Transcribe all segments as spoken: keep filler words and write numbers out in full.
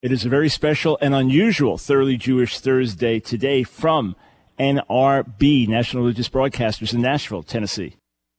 It is a very special and unusual Thoroughly Jewish Thursday today from N R B, National Religious Broadcasters in Nashville, Tennessee.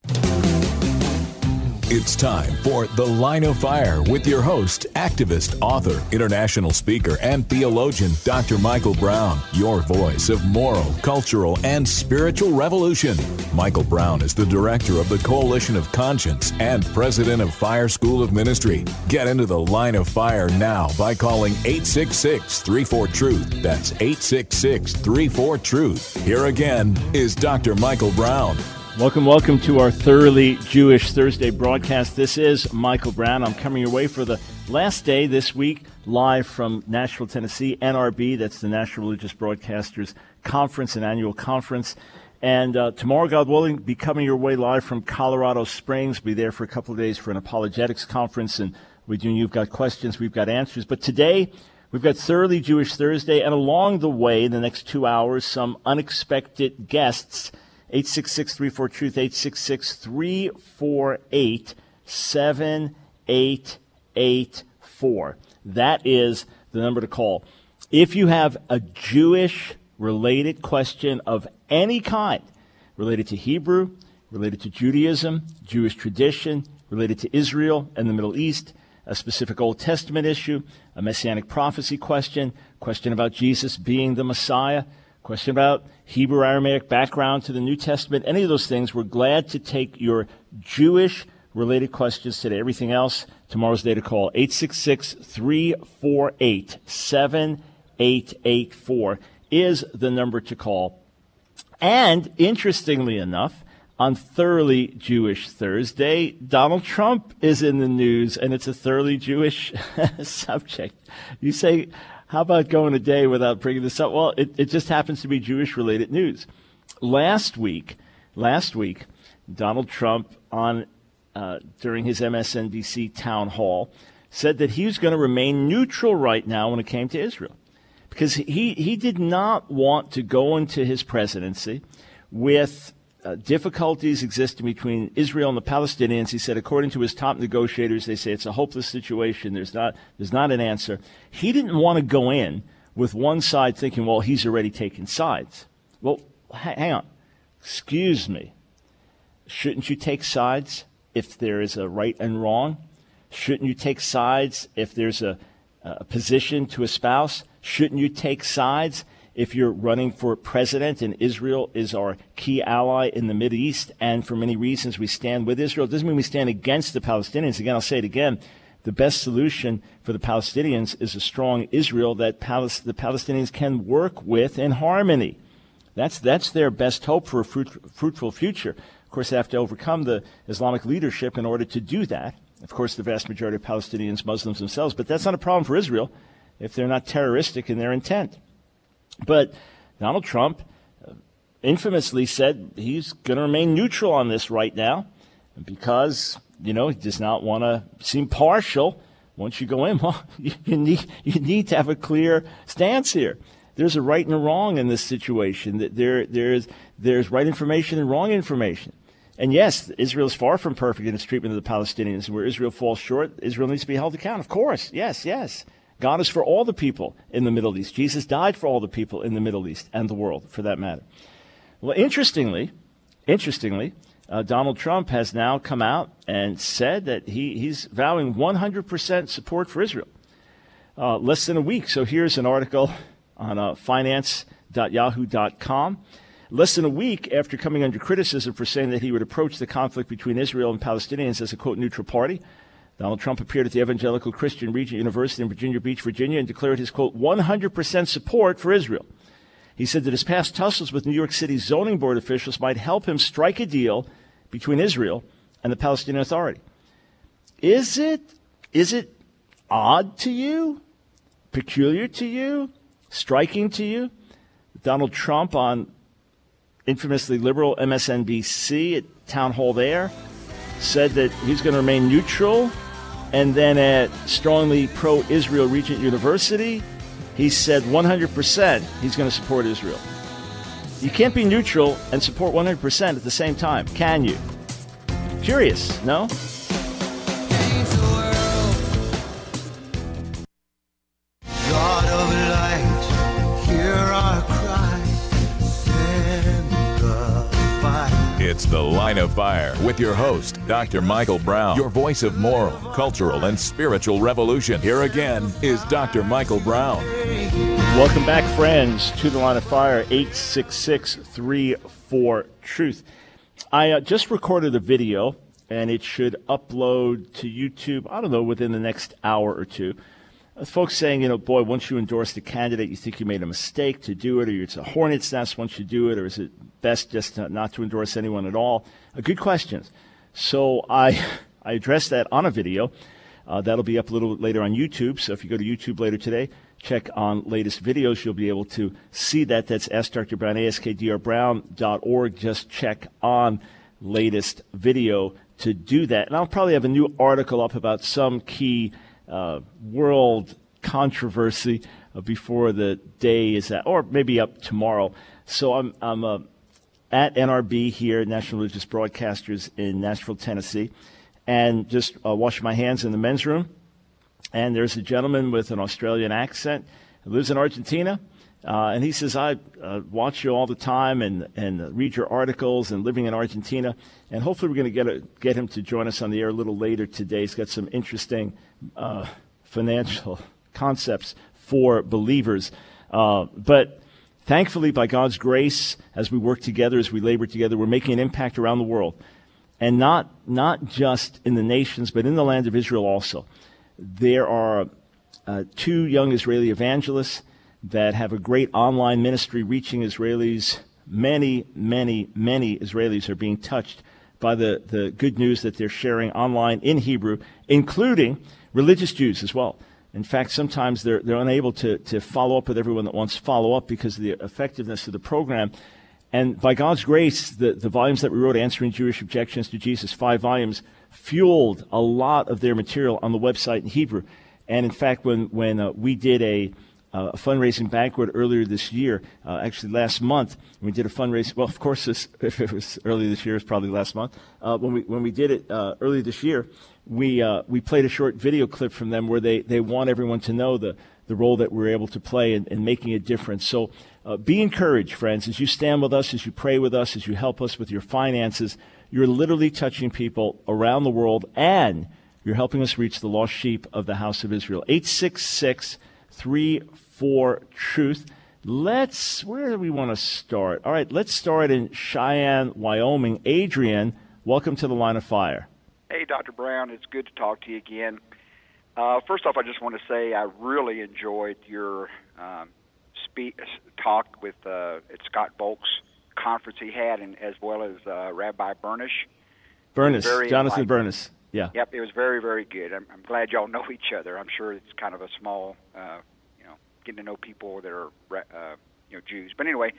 It's time for The Line of Fire with your host, activist, author, international speaker, and theologian, Doctor Michael Brown, your voice of moral, cultural, and spiritual revolution. Michael Brown is the director of the Coalition of Conscience and president of Fire School of Ministry. Get into The Line of Fire now by calling eight six six, three four, truth. That's eight six six, three four, truth. Here again is Doctor Michael Brown. Welcome, welcome to our Thoroughly Jewish Thursday broadcast. This is Michael Brown. I'm coming your way for the last day this week, live from Nashville, Tennessee, N R B. That's the National Religious Broadcasters Conference, an annual conference. And uh, tomorrow, God willing, be coming your way live from Colorado Springs. Be there for a couple of days for an apologetics conference. And we do. You've got questions, we've got answers. But today, we've got Thoroughly Jewish Thursday. And along the way, in the next two hours, some unexpected guests. eight six six, three four, truth, eight six six, three four eight, seven eight eight four. That is the number to call. If you have a Jewish-related question of any kind, related to Hebrew, related to Judaism, Jewish tradition, related to Israel and the Middle East, a specific Old Testament issue, a Messianic prophecy question, question about Jesus being the Messiah, question about Hebrew Aramaic background to the New Testament, any of those things, we're glad to take your Jewish-related questions today. Everything else, tomorrow's day to call. eight six six, three four eight, seven eight eight four is the number to call. And, interestingly enough, on Thoroughly Jewish Thursday, Donald Trump is in the news, and it's a thoroughly Jewish subject. You say, how about going a day without bringing this up? Well, it, it just happens to be Jewish-related news. Last week, last week, Donald Trump, on uh, during his M S N B C town hall, said that he was going to remain neutral right now when it came to Israel, because he, he did not want to go into his presidency with uh, difficulties existing between Israel and the Palestinians. He said, according to his top negotiators, they say it's a hopeless situation. There's not, there's not an answer. He didn't want to go in with one side thinking, well, he's already taken sides. Well, hang on. Excuse me. Shouldn't you take sides if there is a right and wrong? Shouldn't you take sides if there's a, a position to espouse? Shouldn't you take sides if you're running for president and Israel is our key ally in the Middle East, and for many reasons we stand with Israel? It doesn't mean we stand against the Palestinians. Again, I'll say it again. The best solution for the Palestinians is a strong Israel that Palis- the Palestinians can work with in harmony. That's that's their best hope for a fruit, fruitful future. Of course, they have to overcome the Islamic leadership in order to do that. Of course, the vast majority of Palestinians, Muslims themselves, but that's not a problem for Israel if they're not terroristic in their intent. But Donald Trump uh, infamously said he's going to remain neutral on this right now because, you know, he does not want to seem partial. Once you go in, well, you, you need you need to have a clear stance here. There's a right and a wrong in this situation. There there's there's right information and wrong information. And yes, Israel is far from perfect in its treatment of the Palestinians. Where Israel falls short, Israel needs to be held accountable. Of course, yes, yes. God is for all the people in the Middle East. Jesus died for all the people in the Middle East and the world, for that matter. Well, interestingly, interestingly, uh, Donald Trump has now come out and said that he, he's vowing one hundred percent support for Israel. Uh, less than a week. So here's an article on uh, finance dot yahoo dot com. Less than a week after coming under criticism for saying that he would approach the conflict between Israel and Palestinians as a, quote, neutral party, Donald Trump appeared at the Evangelical Christian Regent University in Virginia Beach, Virginia, and declared his, quote, one hundred percent support for Israel. He said that his past tussles with New York City zoning board officials might help him strike a deal between Israel and the Palestinian Authority. Is it, is it odd to you, peculiar to you, striking to you? Donald Trump on infamously liberal M S N B C at town hall there said that he's going to remain neutral. And then at strongly pro-Israel Regent University, he said one hundred percent he's going to support Israel. You can't be neutral and support one hundred percent at the same time, can you? Curious, no? God of light, hear our cry, send the fire. It's The Line of Fire with your host, Doctor Michael Brown, your voice of moral, cultural, and spiritual revolution. Here again is Doctor Michael Brown. Welcome back, friends, to The Line of Fire, eight six six, three four, truth. I uh, just recorded a video, and it should upload to YouTube, I don't know, within the next hour or two. Uh, folks saying, you know, boy, once you endorse the candidate, you think you made a mistake to do it, or it's a hornet's nest once you do it, or is it best just to, not to endorse anyone at all? Uh, good questions. So I I addressed that on a video. Uh, that'll be up a little later on YouTube. So if you go to YouTube later today, check on latest videos. You'll be able to see that. That's Ask Doctor Brown, A S K D R Brown dot org. Just check on latest video to do that. And I'll probably have a new article up about some key uh, world controversy uh, before the day is at, or maybe up tomorrow. So I'm, I'm uh, at N R B here, National Religious Broadcasters in Nashville, Tennessee, and just uh, washing my hands in the men's room. And there's a gentleman with an Australian accent who lives in Argentina. Uh, and he says, I uh, watch you all the time and, and read your articles and living in Argentina. And hopefully we're going to get a, get him to join us on the air a little later today. He's got some interesting uh, financial concepts for believers. Uh, but thankfully, by God's grace, as we work together, as we labor together, we're making an impact around the world. And not not just in the nations, but in the land of Israel also. There are uh, two young Israeli evangelists that have a great online ministry reaching Israelis. Many, many, many Israelis are being touched by the, the good news that they're sharing online in Hebrew, including religious Jews as well. In fact, sometimes they're they're unable to, to follow up with everyone that wants to follow up because of the effectiveness of the program. And by God's grace, the, the volumes that we wrote, Answering Jewish Objections to Jesus, five volumes, fueled a lot of their material on the website in Hebrew. And in fact, when, when uh, we did a Uh, a fundraising banquet earlier this year, uh, actually last month. We did a fundraising. Well, of course, this, if it was earlier this year, it's probably last month. Uh, when we when we did it uh, earlier this year, we uh, we played a short video clip from them where they, they want everyone to know the, the role that we're able to play in, in making a difference. So uh, be encouraged, friends, as you stand with us, as you pray with us, as you help us with your finances. You're literally touching people around the world, and you're helping us reach the lost sheep of the house of Israel. eight six six, three four, truth. Let's, where do we want to start? All right, let's start in Cheyenne, Wyoming. Adrian, welcome to the Line of Fire. Hey, Doctor Brown, it's good to talk to you again. Uh, first off, I just want to say I really enjoyed your um, speak, talk with uh, at Scott Bolk's conference he had, and as well as uh, Rabbi Bernish. Bernish, Jonathan Bernish. Yeah. Yep, it was very, very good. I'm, I'm glad y'all know each other. I'm sure it's kind of a small, uh, you know, getting to know people that are, uh, you know, Jews. But anyway,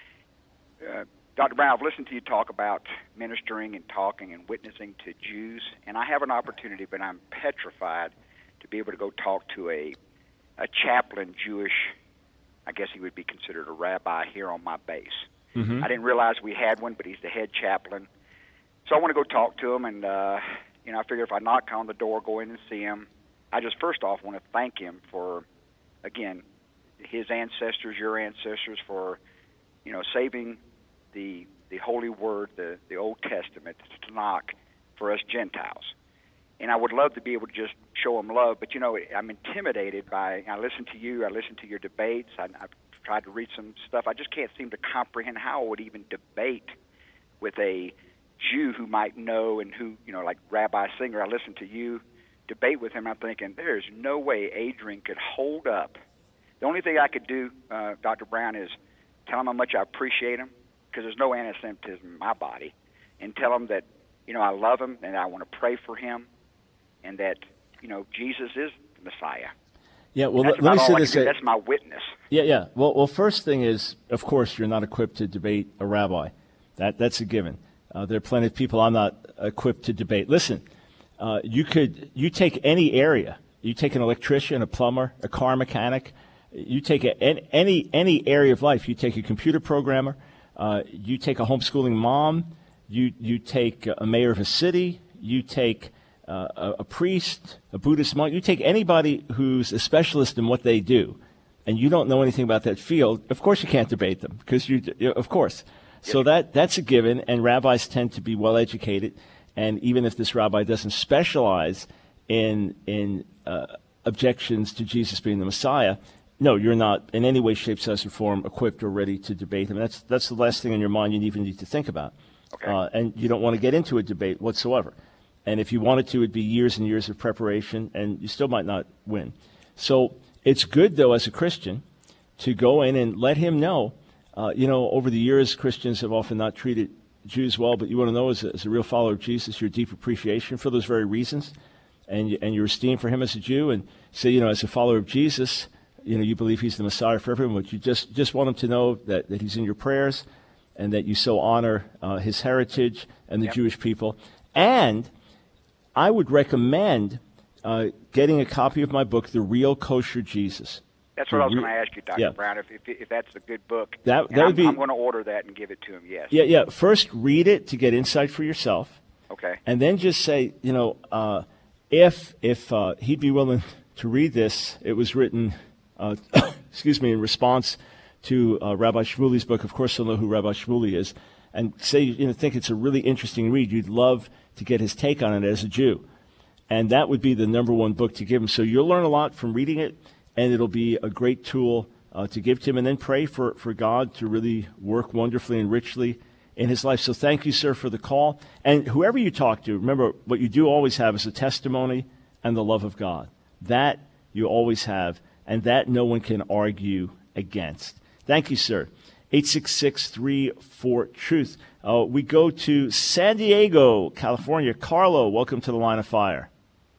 uh, Doctor Brown, I've listened to you talk about ministering and talking and witnessing to Jews, and I have an opportunity, but I'm petrified to be able to go talk to a a chaplain Jewish. I guess he would be considered a rabbi here on my base. Mm-hmm. I didn't realize we had one, but he's the head chaplain. So I want to go talk to him, and uh, you know, I figure if I knock on the door, go in and see him. I just first off want to thank him for, again, his ancestors, your ancestors, for, you know, saving the the Holy Word, the, the Old Testament, the Tanakh, for us Gentiles. And I would love to be able to just show him love, but, you know, I'm intimidated by, I listen to you, I listen to your debates, I, I've tried to read some stuff. I just can't seem to comprehend how I would even debate with a Jew who might know and who, you know, like Rabbi Singer, I listen to you debate with him. I'm thinking, there's no way Adrian could hold up. The only thing I could do, uh, Doctor Brown, is tell him how much I appreciate him, because there's no anti-Semitism in my body, and tell him that, you know, I love him and I want to pray for him, and that, you know, Jesus is the Messiah. Yeah, well, let, let me say this. That's my witness. Yeah, yeah. Well, well, first thing is, of course, you're not equipped to debate a rabbi. That That's a given. Uh, there are plenty of people I'm not equipped to debate. Listen, uh, you could, you take any area. You take an electrician, a plumber, a car mechanic. You take a, any any area of life. You take a computer programmer. Uh, you take a homeschooling mom. You you take a mayor of a city. You take uh, a, a priest, a Buddhist monk. You take anybody who's a specialist in what they do. and you don't know anything about that field, of course you can't debate them, because you, you of course. So that that's a given, and rabbis tend to be well educated, and even if this rabbi doesn't specialize in in uh, objections to Jesus being the Messiah, no, you're not in any way, shape, size, or form equipped or ready to debate him. That's that's the last thing in your mind you even need to think about. Okay. Uh, and you don't want to get into a debate whatsoever. And if you wanted to, it'd be years and years of preparation, and you still might not win. So it's good, though, as a Christian, to go in and let him know. Uh, you know, over the years, Christians have often not treated Jews well, but you want to know, as a, as a real follower of Jesus, your deep appreciation for those very reasons, and you, and your esteem for him as a Jew, and say, you know, as a follower of Jesus, you know, you believe he's the Messiah for everyone, but you just, just want him to know that, that he's in your prayers, and that you so honor uh, his heritage and the Yep. Jewish people. And I would recommend uh, getting a copy of my book, The Real Kosher Jesus. That's what I was Re- going to ask you, Doctor yeah. Brown, if, if if that's a good book. That- And that would I'm, be- I'm going to order that and give it to him, yes. Yeah, yeah. First, read it to get insight for yourself, Okay. and then just say, you know, uh, if if uh, he'd be willing to read this, it was written, uh, excuse me, in response to uh, Rabbi Shmuley's book. Of course, you'll know who Rabbi Shmuley is, and say, you know, think it's a really interesting read. You'd love to get his take on it as a Jew, and that would be the number one book to give him. So you'll learn a lot from reading it, and it'll be a great tool uh, to give to him, and then pray for, for God to really work wonderfully and richly in his life. So thank you, sir, for the call. And whoever you talk to, remember, what you do always have is a testimony and the love of God. That you always have, and that no one can argue against. Thank you, sir. eight six six, three four, truth. Uh, we go to San Diego, California. Carlo, welcome to the Line of Fire.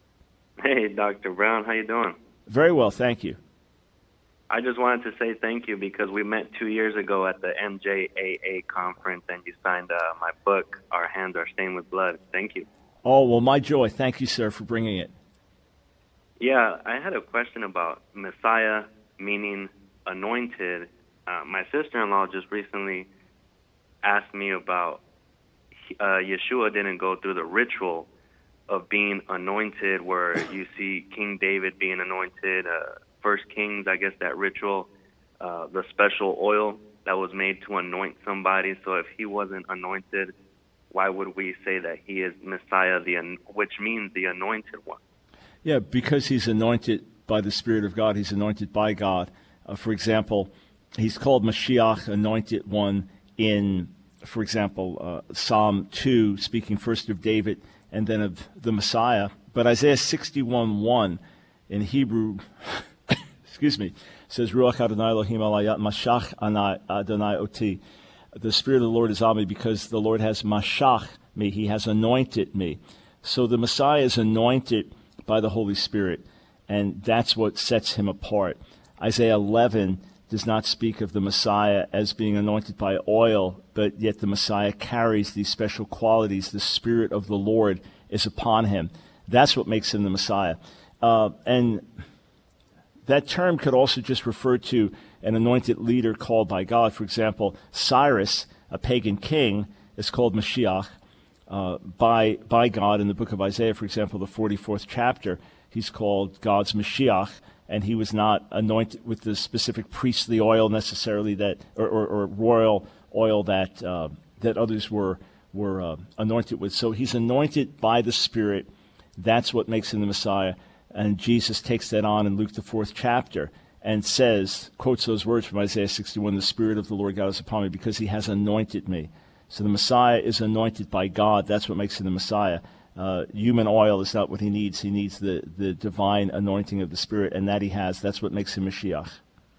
Hey, Doctor Brown, how you doing? Very well, thank you. I just wanted to say thank you because we met two years ago at the M J A A conference, and you signed uh, my book, Our Hands Are Stained with Blood. Thank you. Oh, well, my joy. Thank you, sir, for bringing it. Yeah, I had a question about Messiah, meaning anointed. Uh, my sister-in-law just recently asked me about uh, Yeshua didn't go through the ritual of being anointed, where you see King David being anointed, uh, First Kings, I guess that ritual, uh, the special oil that was made to anoint somebody. So if he wasn't anointed, why would we say that he is Messiah, the which means the anointed one? Yeah, because he's anointed by the Spirit of God. He's anointed by God. Uh, for example, he's called Mashiach, anointed one, in, for example, uh, Psalm two, speaking first of David and then of the Messiah. But Isaiah sixty-one one in Hebrew, excuse me, says, Ruach Adonai Elohim alayat mashach Adonai oti. The Spirit of the Lord is on me because the Lord has mashach me. He has anointed me. So the Messiah is anointed by the Holy Spirit, and that's what sets him apart. Isaiah eleven does not speak of the Messiah as being anointed by oil, but yet the Messiah carries these special qualities. The Spirit of the Lord is upon him. That's what makes him the Messiah. Uh, and that term could also just refer to an anointed leader called by God. For example, Cyrus, a pagan king, is called Mashiach uh, by, by God in the book of Isaiah. For example, the forty-fourth chapter, he's called God's Mashiach, and he was not anointed with the specific priestly oil necessarily that, or, or, or royal oil that uh, that others were were uh, anointed with. So he's anointed by the Spirit. That's what makes him the Messiah. And Jesus takes that on in Luke the fourth chapter and says, quotes those words from Isaiah sixty-one, the Spirit of the Lord God is upon me because he has anointed me. So the Messiah is anointed by God. That's what makes him the Messiah. Uh, human oil is not what he needs. He needs the, the divine anointing of the Spirit, and that he has. That's what makes him Mashiach.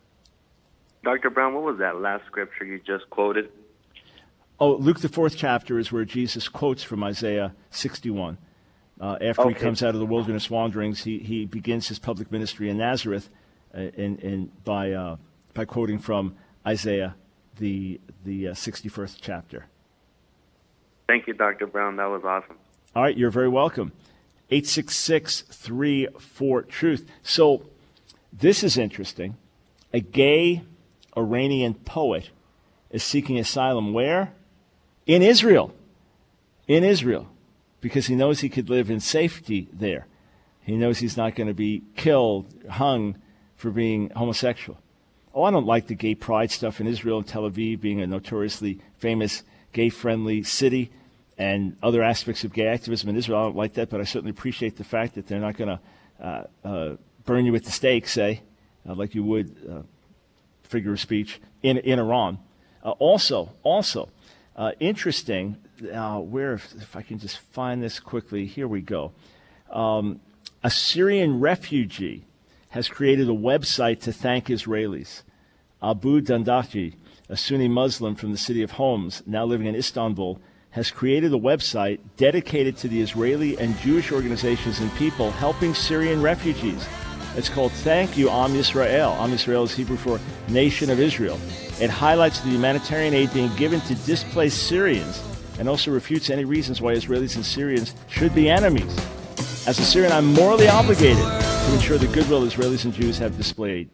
Doctor Brown, what was that last scripture you just quoted? Oh, Luke the fourth chapter is where Jesus quotes from Isaiah sixty-one. Uh, after Okay. he comes out of the wilderness wanderings, he, he begins his public ministry in Nazareth uh, in, in, by, uh, by quoting from Isaiah, the, the uh, sixty-first chapter. Thank you, Doctor Brown. That was awesome. All right, you're very welcome. eight six six, three four, truth. So this is interesting. A gay Iranian poet is seeking asylum where? In Israel. In Israel. Because he knows he could live in safety there. He knows he's not going to be killed, hung for being homosexual. oh, I don't like the gay pride stuff in Israel and Tel Aviv being a notoriously famous gay-friendly city and other aspects of gay activism in Israel. I don't like that, but I certainly appreciate the fact that they're not going to uh, uh, burn you at the stake, say, uh, like you would, uh, figure of speech, in, in Iran. Uh, also, also, uh, interesting, uh, where, if, if I can just find this quickly, here we go. Um, a Syrian refugee has created a website to thank Israelis. Abu Dandachi, a Sunni Muslim from the city of Homs, now living in Istanbul, has created a website dedicated to the Israeli and Jewish organizations and people helping Syrian refugees. It's called Thank You, Am Yisrael. Am Yisrael is Hebrew for Nation of Israel. It highlights the humanitarian aid being given to displaced Syrians and also refutes any reasons why Israelis and Syrians should be enemies. As a Syrian, I'm morally obligated to ensure the goodwill Israelis and Jews have displayed.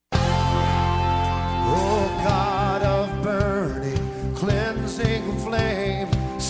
Oh God of burning, cleansing flame,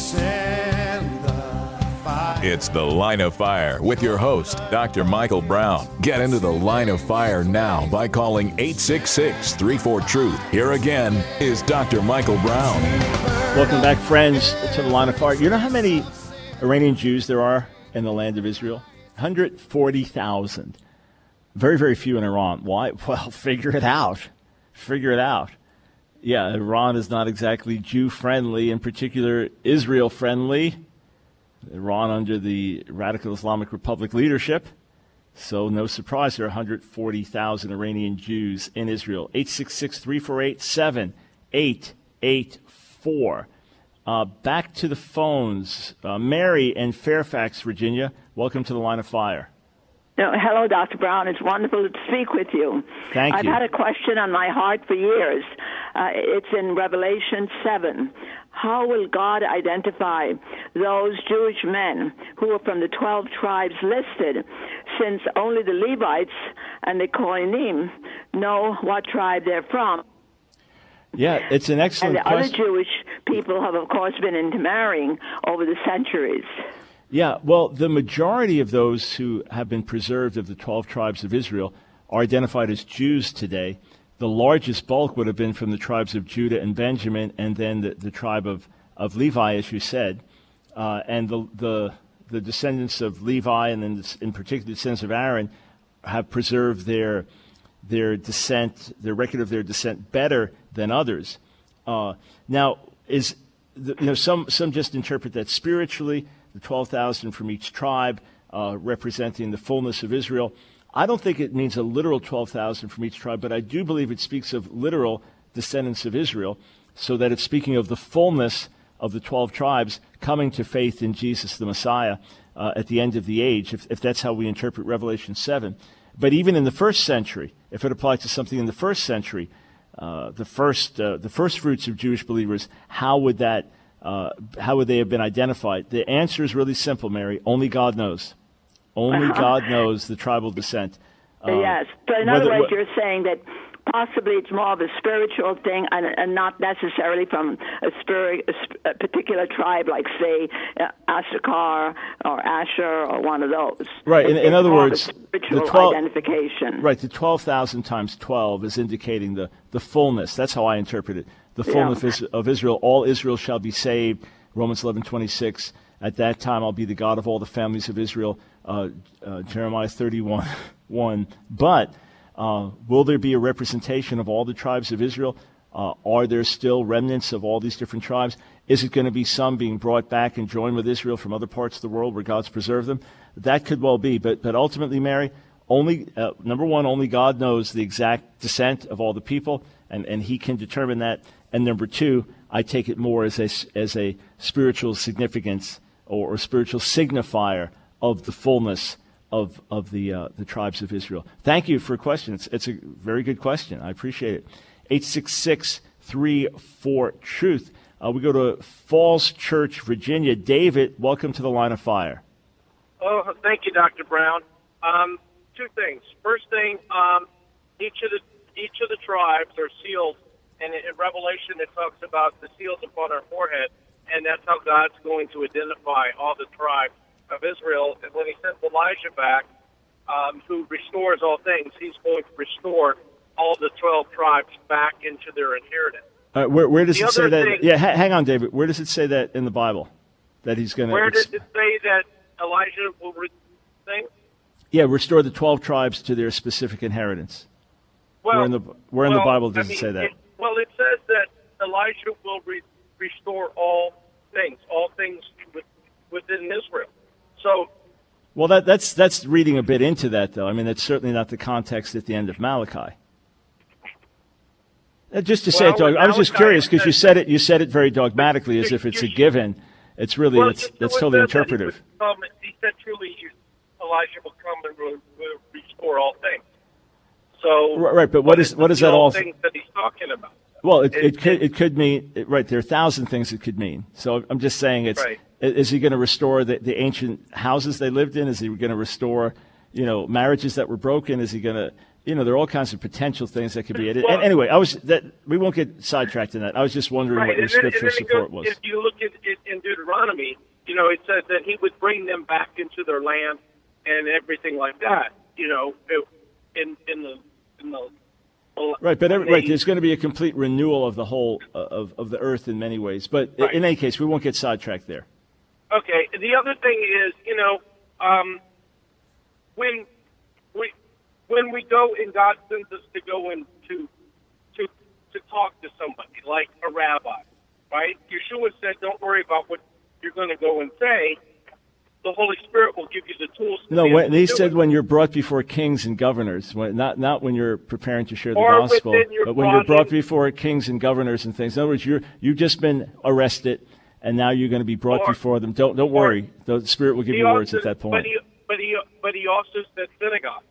send the fire. It's The Line of Fire with your host, Doctor Michael Brown. Get into The Line of Fire now by calling eight six six, three four, truth. Here again is Doctor Michael Brown. Welcome back, friends, to The Line of Fire. You know how many Iranian Jews there are in the land of Israel? one hundred forty thousand. Very, very few in Iran. Why? Well, figure it out. Figure it out. Yeah, Iran is not exactly Jew-friendly, in particular Israel-friendly. Iran under the Radical Islamic Republic leadership. So no surprise there are one hundred forty thousand Iranian Jews in Israel. eight six six, three four eight, seven eight eight four. Uh, back to the phones. Uh, Mary in Fairfax, Virginia. Welcome to The Line of Fire. No, hello, Doctor Brown. It's wonderful to speak with you. Thank I've you. had a question on my heart for years. Uh, it's in Revelation seven. How will God identify those Jewish men who are from the twelve tribes listed, since only the Levites and the Kohanim know what tribe they're from? Yeah, it's an excellent And the question. other Jewish people have, of course, been intermarrying over the centuries. Yeah, well, the majority of those who have been preserved of the twelve tribes of Israel are identified as Jews today. The largest bulk would have been from the tribes of Judah and Benjamin, and then the, the tribe of, of Levi, as you said. Uh, and the, the the descendants of Levi, and then the, in particular the descendants of Aaron, have preserved their their descent, their record of their descent better than others. Uh, now, is the, you know some some just interpret that spiritually, the twelve thousand from each tribe uh, representing the fullness of Israel. I don't think it means a literal twelve thousand from each tribe, but I do believe it speaks of literal descendants of Israel, so that it's speaking of the fullness of the twelve tribes coming to faith in Jesus the Messiah uh, at the end of the age, if, if that's how we interpret Revelation seven. But even in the first century, if it applied to something in the first century, uh, the first uh, the first fruits of Jewish believers, how would that uh, how would they have been identified? The answer is really simple, Mary. Only God knows. Only Uh-huh. God knows the tribal descent. Uh, Yes. So in other whether- words, you're saying that possibly it's more of a spiritual thing and, and not necessarily from a, spirit, a, sp- a particular tribe like, say, uh, Issachar or Asher or one of those. Right. In, It's in other more of a words, spiritual the twelve, identification. right, the twelve thousand times twelve is indicating the, the fullness. That's how I interpret it. The fullness Yeah. is- of Israel. All Israel shall be saved. Romans eleven twenty-six. At that time, I'll be the God of all the families of Israel. Uh, uh, Jeremiah thirty-one one. But uh, will there be a representation of all the tribes of Israel? Uh, are there still remnants of all these different tribes? Is it going to be some being brought back and joined with Israel from other parts of the world where God's preserved them? That could well be. But but ultimately, Mary, only uh, number one, only God knows the exact descent of all the people, and, and he can determine that. And number two, I take it more as a, as a spiritual significance or, or spiritual signifier of the fullness of of the uh, the tribes of Israel. Thank you for a question. It's, it's a very good question. I appreciate it. eight six six, three four, truth. Uh, we go to Falls Church, Virginia. David, welcome to the Line of Fire. Oh, thank you, Doctor Brown. Um, two things. First thing, um, each of the each of the tribes are sealed, and in Revelation it talks about the seals upon our forehead, and that's how God's going to identify all the tribes of Israel. And when he sends Elijah back, um, who restores all things, he's going to restore all the twelve tribes back into their inheritance. Uh, where, where does The it say other that? thing- yeah, ha- hang on, David. Where does it say that in the Bible? That he's going to. Where does it say that Elijah will re- thing? Yeah, restore the twelve tribes to their specific inheritance. Well, where in the where in well, the Bible does I it mean, say that? It, well, it says that Elijah will re- restore all things, all things with, within Israel. So, Well, that, that's that's reading a bit into that, though. I mean, that's certainly not the context at the end of Malachi. Uh, just to say Well, it, dog, I was just Malachi curious because you says- said it. You said it very dogmatically, as if it's a given. It's really well, it's it- that's it totally said that he interpretive. would come and- He said, "Truly, you- Elijah will come and will, will restore all things." So, Right, right, but what is- is what does the that all- things that he's talking about? Well, it, it It- could it could mean it, right. There are a thousand things it could mean. So I'm just saying, it's Right. i- is he going to restore the, the ancient houses they lived in? Is he going to restore, you know, marriages that were broken? Is he going to, you know, there are all kinds of potential things that could be it. Well- And anyway, I was that we won't get sidetracked in that. I was just wondering Right, what your and then, and scriptural then it support goes, was. if you look at it in Deuteronomy, you know, it says that he would bring them back into their land and everything like that. You know, it- in in the in the Right, but every, they- right, there's going to be a complete renewal of the whole uh, of of the earth in many ways. But i- Right. in any case, we won't get sidetracked there. Okay. The other thing is, you know, um, when we when we go and God sends us to go in to to to talk to somebody like a rabbi, right? Yeshua said, "Don't worry about what you're going to go and say. The Holy Spirit will give you the tools." To No, be able when, to he do said it. when you're brought before kings and governors, when, not not when you're preparing to share the Or gospel, within your but when you're brought brought before kings and governors and things. In other words, you're you've just been arrested, and now you're going to be brought Or- before them. Don't don't or- worry, the Spirit will give He you words also- at that point. But he, but he, but he also said synagogues.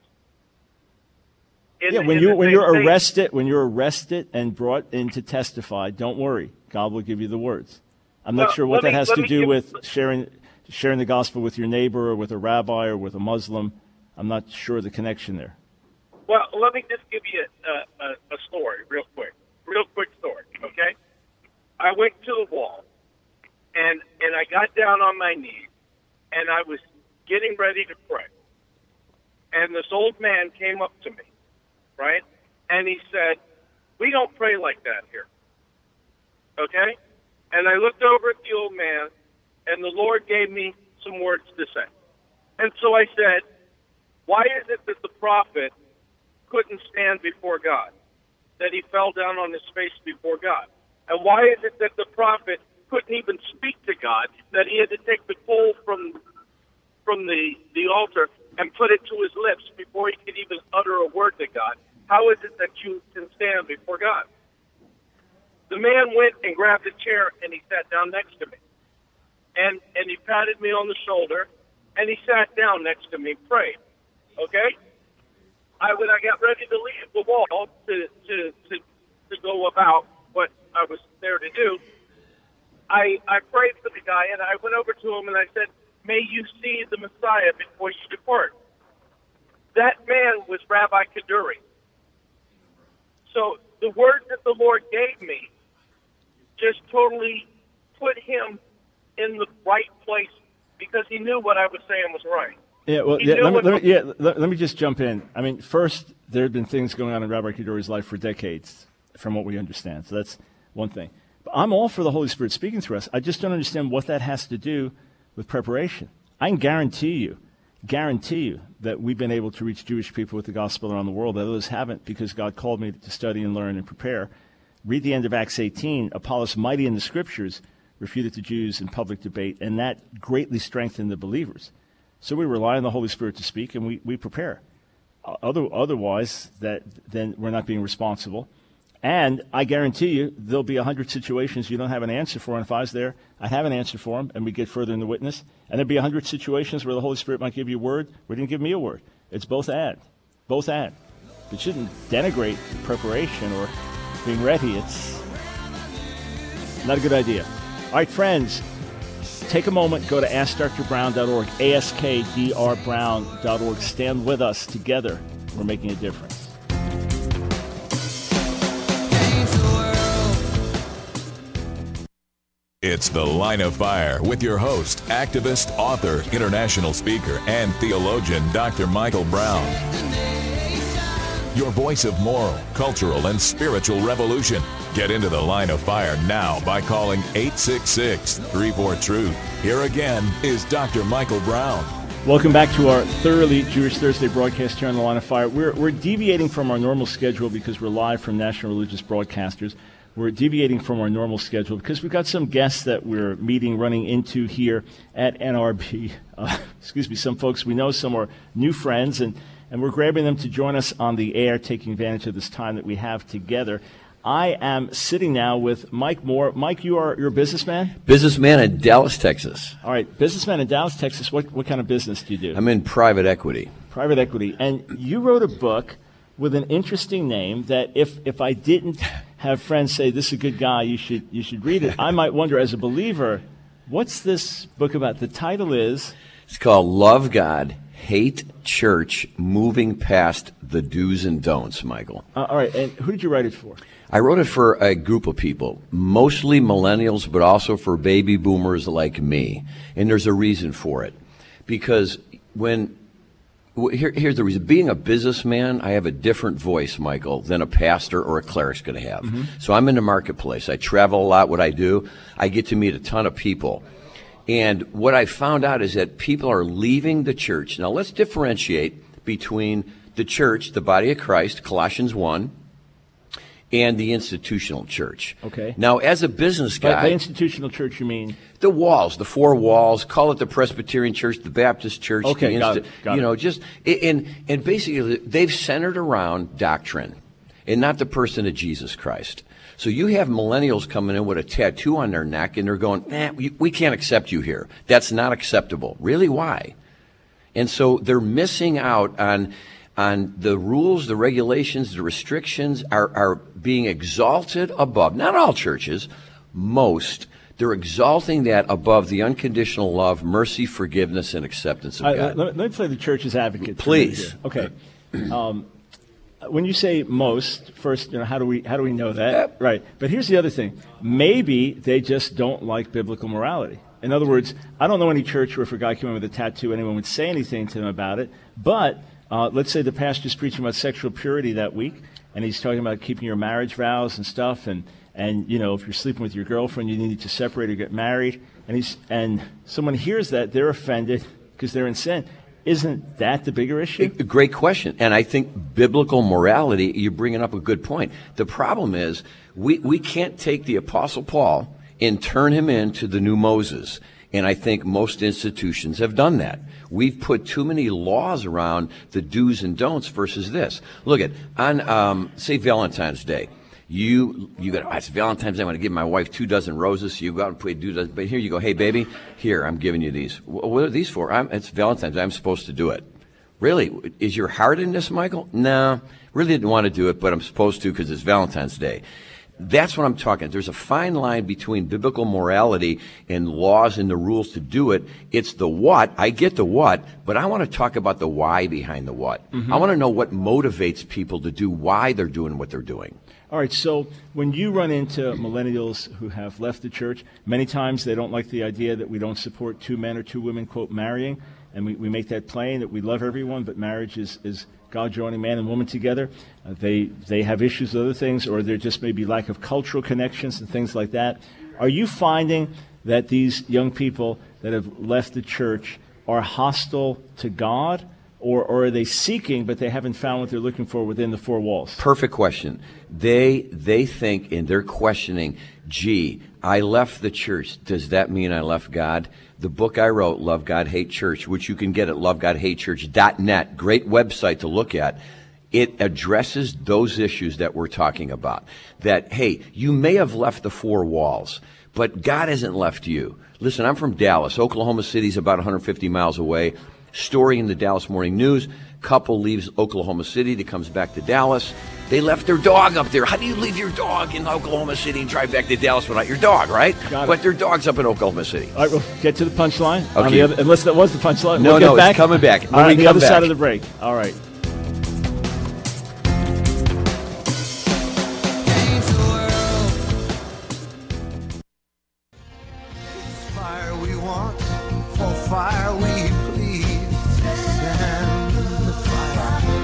In- yeah, when in you the when same you're thing. arrested, when you're arrested and brought in to testify, don't worry, God will give you the words. I'm not Well, sure what let that me- has let to me do give- with sharing sharing the gospel with your neighbor or with a rabbi or with a Muslim. I'm not sure the connection there. Well, let me just give you a, a, a story real quick. Real quick story, okay? I went to the wall, and, and I got down on my knees, and I was getting ready to pray. And this old man came up to me, right? And he said, "We don't pray like that here." Okay? And I looked over at the old man, and the Lord gave me some words to say. And so I said, "Why is it that the prophet couldn't stand before God, that he fell down on his face before God? And why is it that the prophet couldn't even speak to God, that he had to take the coal from from the, the altar and put it to his lips before he could even utter a word to God? How is it that you can stand before God?" The man went and grabbed a chair, and he sat down next to me. And and he patted me on the shoulder, and he sat down next to me and prayed. Okay? I when I got ready to leave the wall to to, to, to go about what I was there to do, I I prayed for the guy, and I went over to him and I said, "May you see the Messiah before you depart." That man was Rabbi Kaduri. So the word that the Lord gave me just totally put him in the right place because he knew what I was saying was right. Yeah, well, He yeah, knew let, me, what- let, me, yeah let, let me just jump in. I mean, first, there have been things going on in Rabbi Kaduri's life for decades, from what we understand. So that's one thing. But I'm all for the Holy Spirit speaking through us. I just don't understand what that has to do with preparation. I can guarantee you, guarantee you that we've been able to reach Jewish people with the gospel around the world. Others haven't because God called me to study and learn and prepare. Read the end of Acts eighteen. Apollos, mighty in the scriptures, refuted the Jews in public debate, and that greatly strengthened the believers. So we rely on the Holy Spirit to speak, and we, we prepare. Other, otherwise, that then we're not being responsible. And I guarantee you, there'll be a hundred situations you don't have an answer for. And if I was there, I'd have an answer for them, and we get further in the witness. And there'd be a hundred situations where the Holy Spirit might give you a word, where He didn't give me a word. It's both and, both and. It shouldn't denigrate preparation or being ready. It's not a good idea. All right, friends. Take a moment, go to ask dr brown dot org, A S K D R brown dot org. Stand with us together. We're making a difference. It's The Line of Fire with your host, activist, author, international speaker, and theologian, Doctor Michael Brown. your voice of moral, cultural, and spiritual revolution. Get into the Line of Fire now by calling eight six six, three four, truth. Here again is Doctor Michael Brown. Welcome back to our thoroughly Jewish Thursday broadcast here on the Line of Fire. We're, we're deviating from our normal schedule because we're live from National Religious Broadcasters. We're deviating from our normal schedule because we've got some guests that we're meeting, running into here at N R B. Uh, excuse me, some folks we know, some are new friends, and, and we're grabbing them to join us on the air, taking advantage of this time that we have together. I am sitting now with Mike Moore. Mike, you are you're a businessman? Businessman in Dallas, Texas. All right, businessman in Dallas, Texas. What what kind of business do you do? I'm in private equity. Private equity. And you wrote a book with an interesting name that if, if I didn't have friends say, this is a good guy, you should you should read it, I might wonder, as a believer, what's this book about? The title is? It's called Love God, Hate Church, Moving Past the Do's and Don'ts, Michael. Uh, all right, and who did you write it for? I wrote it for a group of people, mostly millennials, but also for baby boomers like me. And there's a reason for it. Because when, here, here's the reason. Being a businessman, I have a different voice, Michael, than a pastor or a cleric's going to have. Mm-hmm. So I'm in the marketplace. I travel a lot. What I do, I get to meet a ton of people. And what I found out is that people are leaving the church. Now, let's differentiate between the church, the body of Christ, Colossians one, and the institutional church. Okay. Now, as a business guy... By, by institutional church, you mean? The walls, the four walls. Call it the Presbyterian Church, the Baptist Church. Okay, the got Insti- it, got You know, it. just... And, and basically, they've centered around doctrine and not the person of Jesus Christ. So you have millennials coming in with a tattoo on their neck, and they're going, nah, we, we can't accept you here. That's not acceptable. Really, why? And so they're missing out on... on the rules, the regulations, the restrictions are, are being exalted above. Not all churches, most. They're exalting that above the unconditional love, mercy, forgiveness, and acceptance of I, God. Let, let me play the church's advocate. Please. Okay. Um, when you say most, first, you know, how do we how do we know that? Right. But here's the other thing. Maybe they just don't like biblical morality. In other words, I don't know any church where if a guy came in with a tattoo, anyone would say anything to them about it. But Uh, let's say the pastor's preaching about sexual purity that week, and he's talking about keeping your marriage vows and stuff, and, and you know, if you're sleeping with your girlfriend, you need to separate or get married, and he's and someone hears that, they're offended because they're in sin. Isn't that the bigger issue? A great question, and I think biblical morality, you're bringing up a good point. The problem is we, we can't take the Apostle Paul and turn him into the new Moses. And I think most institutions have done that. We've put too many laws around the do's and don'ts versus this. Look at, on, um, say, Valentine's Day. You, you go, oh, it's Valentine's Day, I'm going to give my wife two dozen roses. So you go out and put two dozen, but here you go, hey, baby, here, I'm giving you these. What are these for? I'm, it's Valentine's Day, I'm supposed to do it. Really? Is your heart in this, Michael? No, really didn't want to do it, but I'm supposed to because it's Valentine's Day. That's what I'm talking. There's a fine line between biblical morality and laws and the rules to do it. It's the what. I get the what, but I want to talk about the why behind the what. Mm-hmm. I want to know what motivates people to do why they're doing what they're doing. All right, so when you run into millennials who have left the church, many times they don't like the idea that we don't support two men or two women, quote, marrying, and we, we make that plain that we love everyone, but marriage is, is God joining man and woman together. Uh, they they have issues with other things, or there just may be lack of cultural connections and things like that. Are you finding that these young people that have left the church are hostile to God, or, or are they seeking but they haven't found what they're looking for within the four walls? Perfect question. They they think and they're questioning, gee, I left the church. Does that mean I left God? The book I wrote, Love God, Hate Church, which you can get at love god hate church dot net, great website to look at, it addresses those issues that we're talking about. That, hey, you may have left the four walls, but God hasn't left you. Listen, I'm from Dallas. Oklahoma City's about one hundred fifty miles away. Story in the Dallas Morning News. Couple leaves Oklahoma City to comes back to Dallas. They left their dog up there. How do you leave your dog in Oklahoma City and drive back to Dallas without your dog, right? Got it. But their dog's up in Oklahoma City. All right, we'll get to the punchline. Okay. On the other, unless that was the punchline. No, we'll get no, back. it's coming back. When All right, we on the come other back. side of the break. All right. Fire we want, for fire we please. Send the fire. It's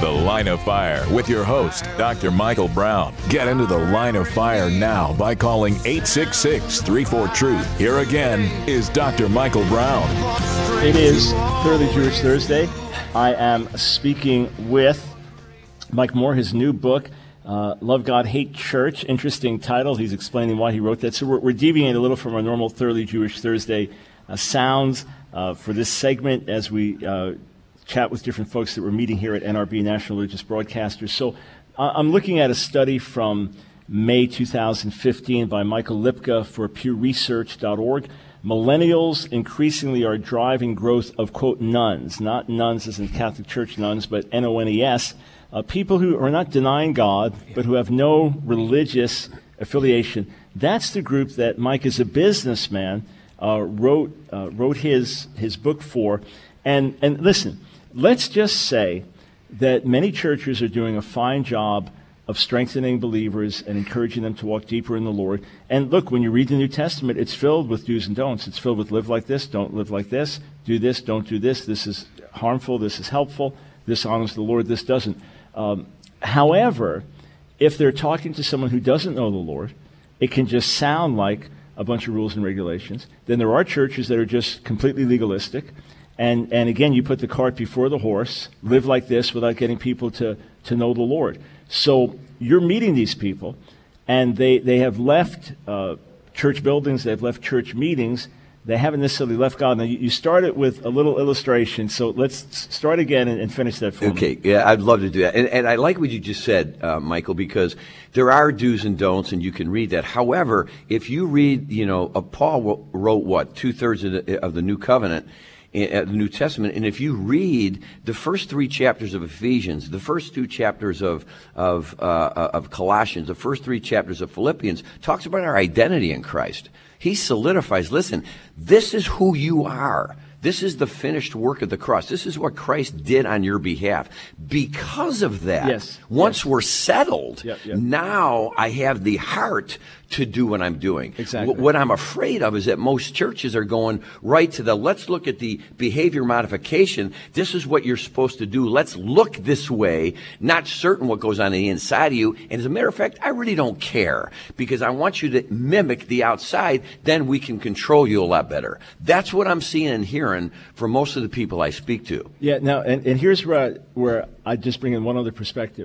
The Line of Fire with your host, Doctor Michael Brown. Get into the Line of Fire now by calling eight six six, three four, truth. Here again is Doctor Michael Brown. It is Thoroughly Jewish Thursday. I am speaking with Mike Moore, his new book, uh, Love God, Hate Church. Interesting title. He's explaining why he wrote that. So we're, we're deviating a little from our normal Thoroughly Jewish Thursday uh, sounds uh, for this segment as we uh, chat with different folks that we're meeting here at N R B, National Religious Broadcasters. So uh, I'm looking at a study from May two thousand fifteen by Michael Lipka for Pew Research dot org. Millennials increasingly are driving growth of, quote, nuns, not nuns as in Catholic Church nuns, but N O N E S, uh, people who are not denying God, but who have no religious affiliation. That's the group that Mike, as a businessman, uh, wrote uh, wrote his his book for. And and listen, let's just say that many churches are doing a fine job of strengthening believers and encouraging them to walk deeper in the Lord. And look, when you read the New Testament, it's filled with do's and don'ts. It's filled with live like this, don't live like this, do this, don't do this, this is harmful, this is helpful, this honors the Lord, this doesn't. Um, however, if they're talking to someone who doesn't know the Lord, it can just sound like a bunch of rules and regulations. Then there are churches that are just completely legalistic. And, and again, you put the cart before the horse, live like this without getting people to, to know the Lord. So you're meeting these people, and they, they have left uh, church buildings, they've left church meetings, they haven't necessarily left God. Now, you, you started with a little illustration, so let's start again and, and finish that for okay, me. Okay, yeah, I'd love to do that. And, and I like what you just said, uh, Michael, because there are do's and don'ts, and you can read that. However, if you read, you know, uh, Paul wrote, what, two-thirds of the, of the New Covenant, the New Testament, and if you read the first three chapters of Ephesians, the first two chapters of of uh, of Colossians, the first three chapters of Philippians, talks about our identity in Christ. He solidifies, listen, this is who you are. This is the finished work of the cross. This is what Christ did on your behalf. Because of that, yes, once yes. we're settled, yep, yep. now I have the heart to do what I'm doing. Exactly. W- what I'm afraid of is that most churches are going right to the, let's look at the behavior modification. This is what you're supposed to do. Let's look this way, not certain what goes on, on the inside of you. And as a matter of fact, I really don't care because I want you to mimic the outside. Then we can control you a lot better. That's what I'm seeing and hearing from most of the people I speak to. Yeah, now, and, and here's where I, where I just bring in one other perspective.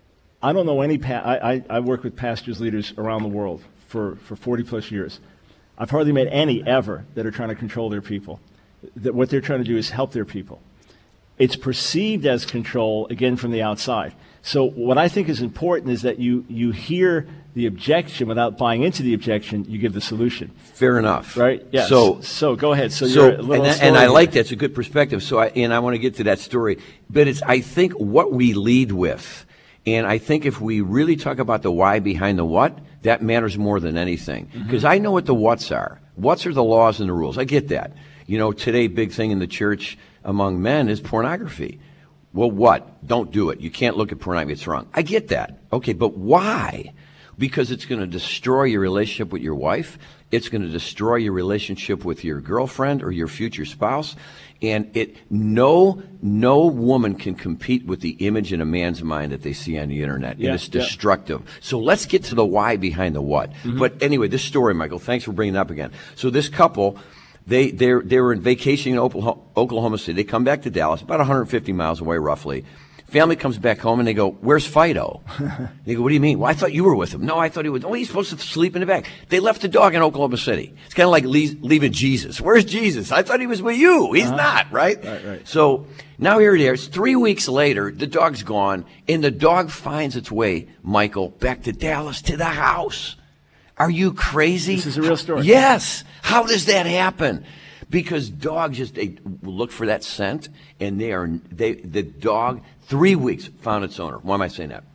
I don't know any, pa- I, I, I work with pastors, leaders around the world for, for forty plus years. I've hardly met any ever that are trying to control their people. That what they're trying to do is help their people. It's perceived as control, again, from the outside. So what I think is important is that you, you hear the objection without buying into the objection, you give the solution. Fair enough. Right? Yeah. So, so go ahead. So, so you're a little and, and I like that. It's a good perspective. So I, and I want to get to that story. But it's, I think, what we lead with. And I think if we really talk about the why behind the what, that matters more than anything. Because mm-hmm. I know what the what's are. What's are the laws and the rules. I get that. You know, today, big thing in the church among men is pornography. Well, what? Don't do it. You can't look at pornography. It's wrong. I get that. Okay, but why? Because it's going to destroy your relationship with your wife. It's going to destroy your relationship with your girlfriend or your future spouse. And it no no woman can compete with the image in a man's mind that they see on the internet. Yeah, and it's destructive. Yeah. So let's get to the why behind the what. Mm-hmm. But anyway, this story, Michael, thanks for bringing it up again. So this couple, they they they were in vacation in Oklahoma, Oklahoma City. They come back to Dallas, about one hundred fifty miles away roughly. Family comes back home and they go, "Where's Fido?" They go, "What do you mean?" "Well, I thought you were with him." "No, I thought he was." "Oh, he's supposed to sleep in the back." They left the dog in Oklahoma City. It's kind of like leave, leaving Jesus. "Where's Jesus?" "I thought he was with you." He's uh-huh. not, right? Right, right. So now here it is. Three weeks later, the dog's gone, and the dog finds its way, Michael, back to Dallas to the house. Are you crazy? This is a real story. Yes. How does that happen? Because dogs just, they look for that scent, and they are, they, the dog, three weeks, found its owner. Why am I saying that?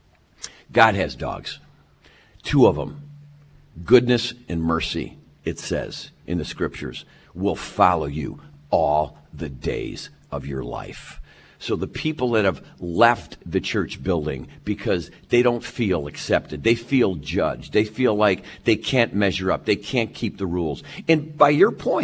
God has dogs. Two of them. Goodness and mercy, it says in the scriptures, will follow you all the days of your life. So the people that have left the church building because they don't feel accepted, they feel judged, they feel like they can't measure up, they can't keep the rules. And by your point,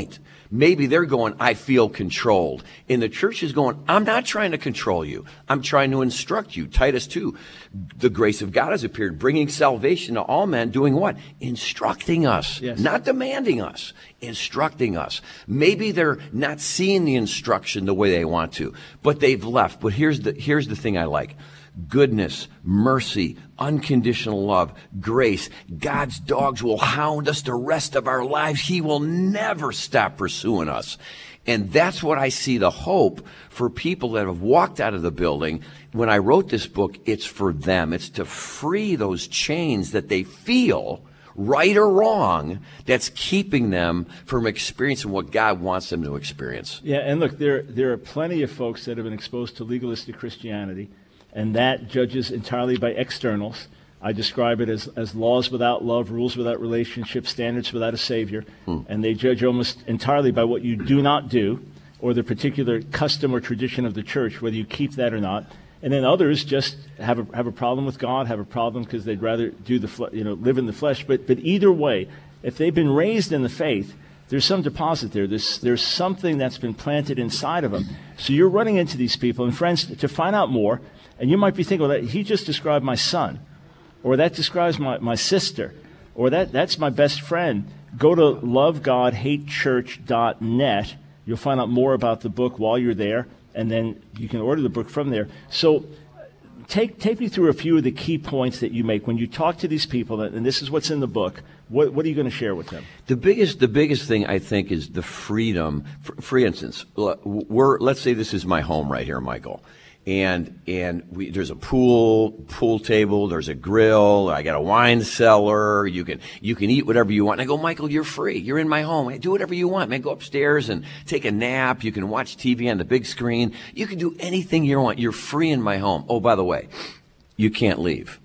Maybe they're going, I feel controlled. And the church is going, I'm not trying to control you. I'm trying to instruct you. Titus two, the grace of God has appeared, bringing salvation to all men, doing what? Instructing us, yes. Not demanding us, instructing us. Maybe they're not seeing the instruction the way they want to, but they've left. But here's the, here's the thing I like. Goodness, mercy, unconditional love, grace. God's dogs will hound us the rest of our lives. He will never stop pursuing us. And that's what I see the hope for people that have walked out of the building. When I wrote this book, it's for them. It's to free those chains that they feel, right or wrong, that's keeping them from experiencing what God wants them to experience. Yeah, and look, there there are plenty of folks that have been exposed to legalistic Christianity, and that judges entirely by externals. I describe it as, as laws without love, rules without relationship, standards without a Savior. Hmm. And they judge almost entirely by what you do not do, or the particular custom or tradition of the church, whether you keep that or not. And then others just have a, have a problem with God, have a problem because they'd rather do the fle- you know live in the flesh. But but either way, if they've been raised in the faith, there's some deposit there. There's there's something that's been planted inside of them. So you're running into these people, and friends, to find out more. And you might be thinking, well, that, he just described my son, or that describes my, my sister, or that, that's my best friend. Go to love god hate church dot net. You'll find out more about the book while you're there, and then you can order the book from there. So take take me through a few of the key points that you make when you talk to these people, and this is what's in the book. What, what are you going to share with them? The biggest the biggest thing, I think, is the freedom. For, for instance, we're, let's say this is my home right here, Michael. And and we, there's a pool pool table, there's a grill, I got a wine cellar, you can you can eat whatever you want. And I go, Michael, you're free. You're in my home. Hey, do whatever you want, man. Go upstairs and take a nap. You can watch T V on the big screen. You can do anything you want. You're free in my home. Oh, by the way, you can't leave.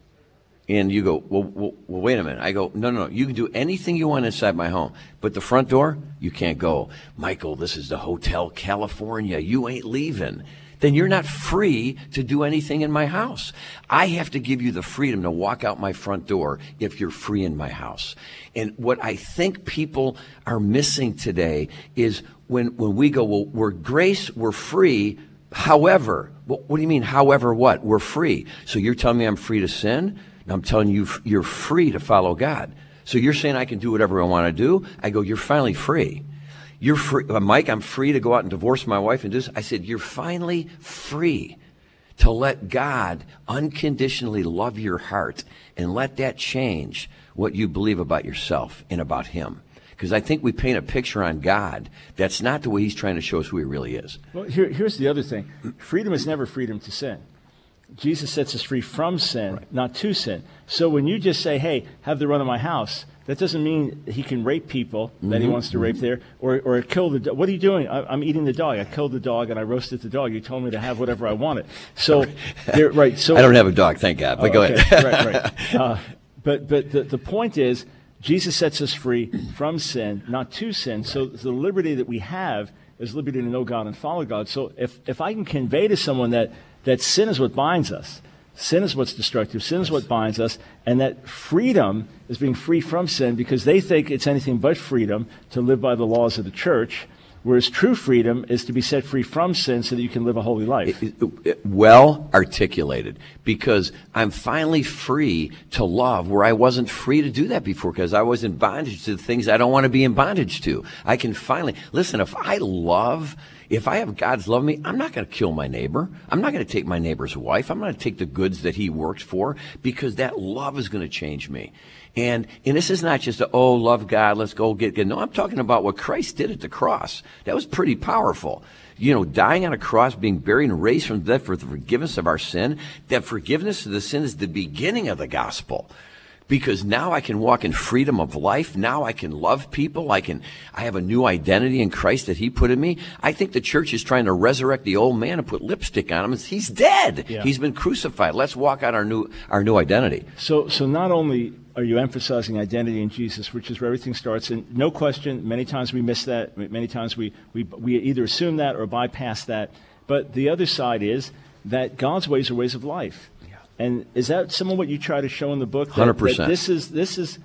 And you go, well, well, well, wait a minute. I go, no, no, no. You can do anything you want inside my home. But the front door, you can't go. Michael, this is the Hotel California. You ain't leaving. Then you're not free to do anything in my house. I have to give you the freedom to walk out my front door if you're free in my house. And what I think people are missing today is when, when we go, well, we're grace, we're free. However, well, what do you mean, however what? We're free. So you're telling me I'm free to sin? No, I'm telling you you're free to follow God. So you're saying I can do whatever I want to do? I go, you're finally free. You're free, uh, Mike, I'm free to go out and divorce my wife and do this. I said, you're finally free to let God unconditionally love your heart and let that change what you believe about yourself and about him. Because I think we paint a picture on God that's not the way he's trying to show us who he really is. Well, here, here's the other thing. Freedom is never freedom to sin. Jesus sets us free from sin, right, not to sin. So when you just say, hey, have the run of my house, that doesn't mean he can rape people that mm-hmm. he wants to rape there, or or kill the dog. What are you doing? I, I'm eating the dog. I killed the dog and I roasted the dog. You told me to have whatever I wanted. So, right. So I don't have a dog, thank God. But oh, go okay. ahead. right, right. Uh, but but the, the point is, Jesus sets us free from sin, not to sin. Right. So the liberty that we have is liberty to know God and follow God. So if if I can convey to someone that that sin is what binds us. Sin is what's destructive. Sin is what binds us. And that freedom is being free from sin because they think it's anything but freedom to live by the laws of the church, whereas true freedom is to be set free from sin so that you can live a holy life. It, it, it, well articulated, because I'm finally free to love where I wasn't free to do that before because I was in bondage to the things I don't want to be in bondage to. I can finally, listen, if I love... If I have God's love me, I'm not going to kill my neighbor. I'm not going to take my neighbor's wife. I'm going to take the goods that he worked for because that love is going to change me. And and this is not just a, oh, love God, let's go get good. No, I'm talking about what Christ did at the cross. That was pretty powerful. You know, dying on a cross, being buried and raised from death for the forgiveness of our sin. That forgiveness of the sin is the beginning of the gospel. Because now I can walk in freedom of life. Now I can love people. I can, I have a new identity in Christ that he put in me. I think the church is trying to resurrect the old man and put lipstick on him. He's dead. Yeah. He's been crucified. Let's walk out our new, our new identity. So, so not only are you emphasizing identity in Jesus, which is where everything starts, and no question, many times we miss that. Many times we, we, we either assume that or bypass that. But the other side is that God's ways are ways of life. And is that some of what you try to show in the book? That, one hundred percent. That this is this is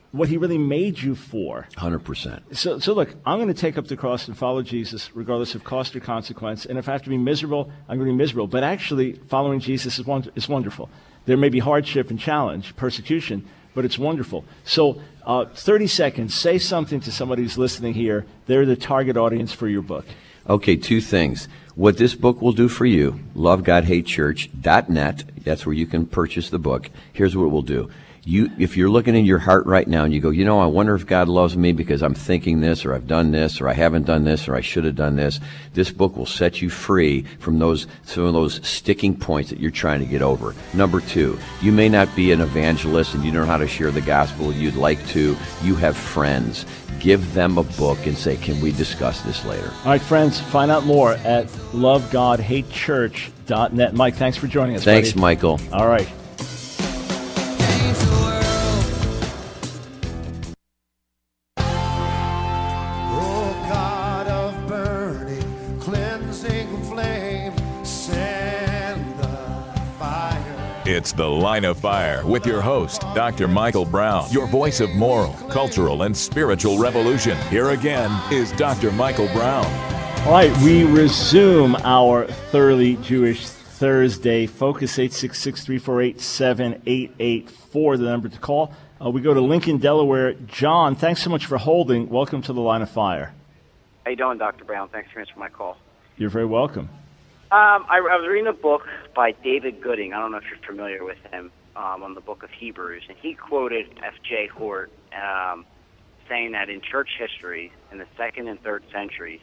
what he really made you for. one hundred percent. So, so look, I'm going to take up the cross and follow Jesus regardless of cost or consequence. And if I have to be miserable, I'm going to be miserable. But actually, following Jesus is, won- is wonderful. There may be hardship and challenge, persecution, but it's wonderful. So uh, thirty seconds, say something to somebody who's listening here. They're the target audience for your book. Okay, two things. What this book will do for you, love god hate church dot net, that's where you can purchase the book. Here's what it will do. You, if you're looking in your heart right now and you go, you know, I wonder if God loves me because I'm thinking this, or I've done this, or I haven't done this, or I should have done this, this book will set you free from those, some of those sticking points that you're trying to get over. Number two, you may not be an evangelist and you don't know how to share the gospel you'd like to. You have friends. Give them a book and say, can we discuss this later? All right, friends, find out more at love god hate church dot net. Mike, thanks for joining us. Thanks, buddy. Michael. All right. It's The Line of Fire with your host, Doctor Michael Brown, your voice of moral, cultural, and spiritual revolution. Here again is Doctor Michael Brown. All right, we resume our Thoroughly Jewish Thursday Focus. Eight six six, three four eight, seven eight eight four, the number to call. Uh, we go to Lincoln, Delaware. John, thanks so much for holding. Welcome to The Line of Fire. How you doing, Doctor Brown? Thanks for answering my call. You're very welcome. Um, I, I was reading a book by David Gooding. I don't know if you're familiar with him, um, on the book of Hebrews, and he quoted F J Hort um, saying that in church history, in the second and third centuries,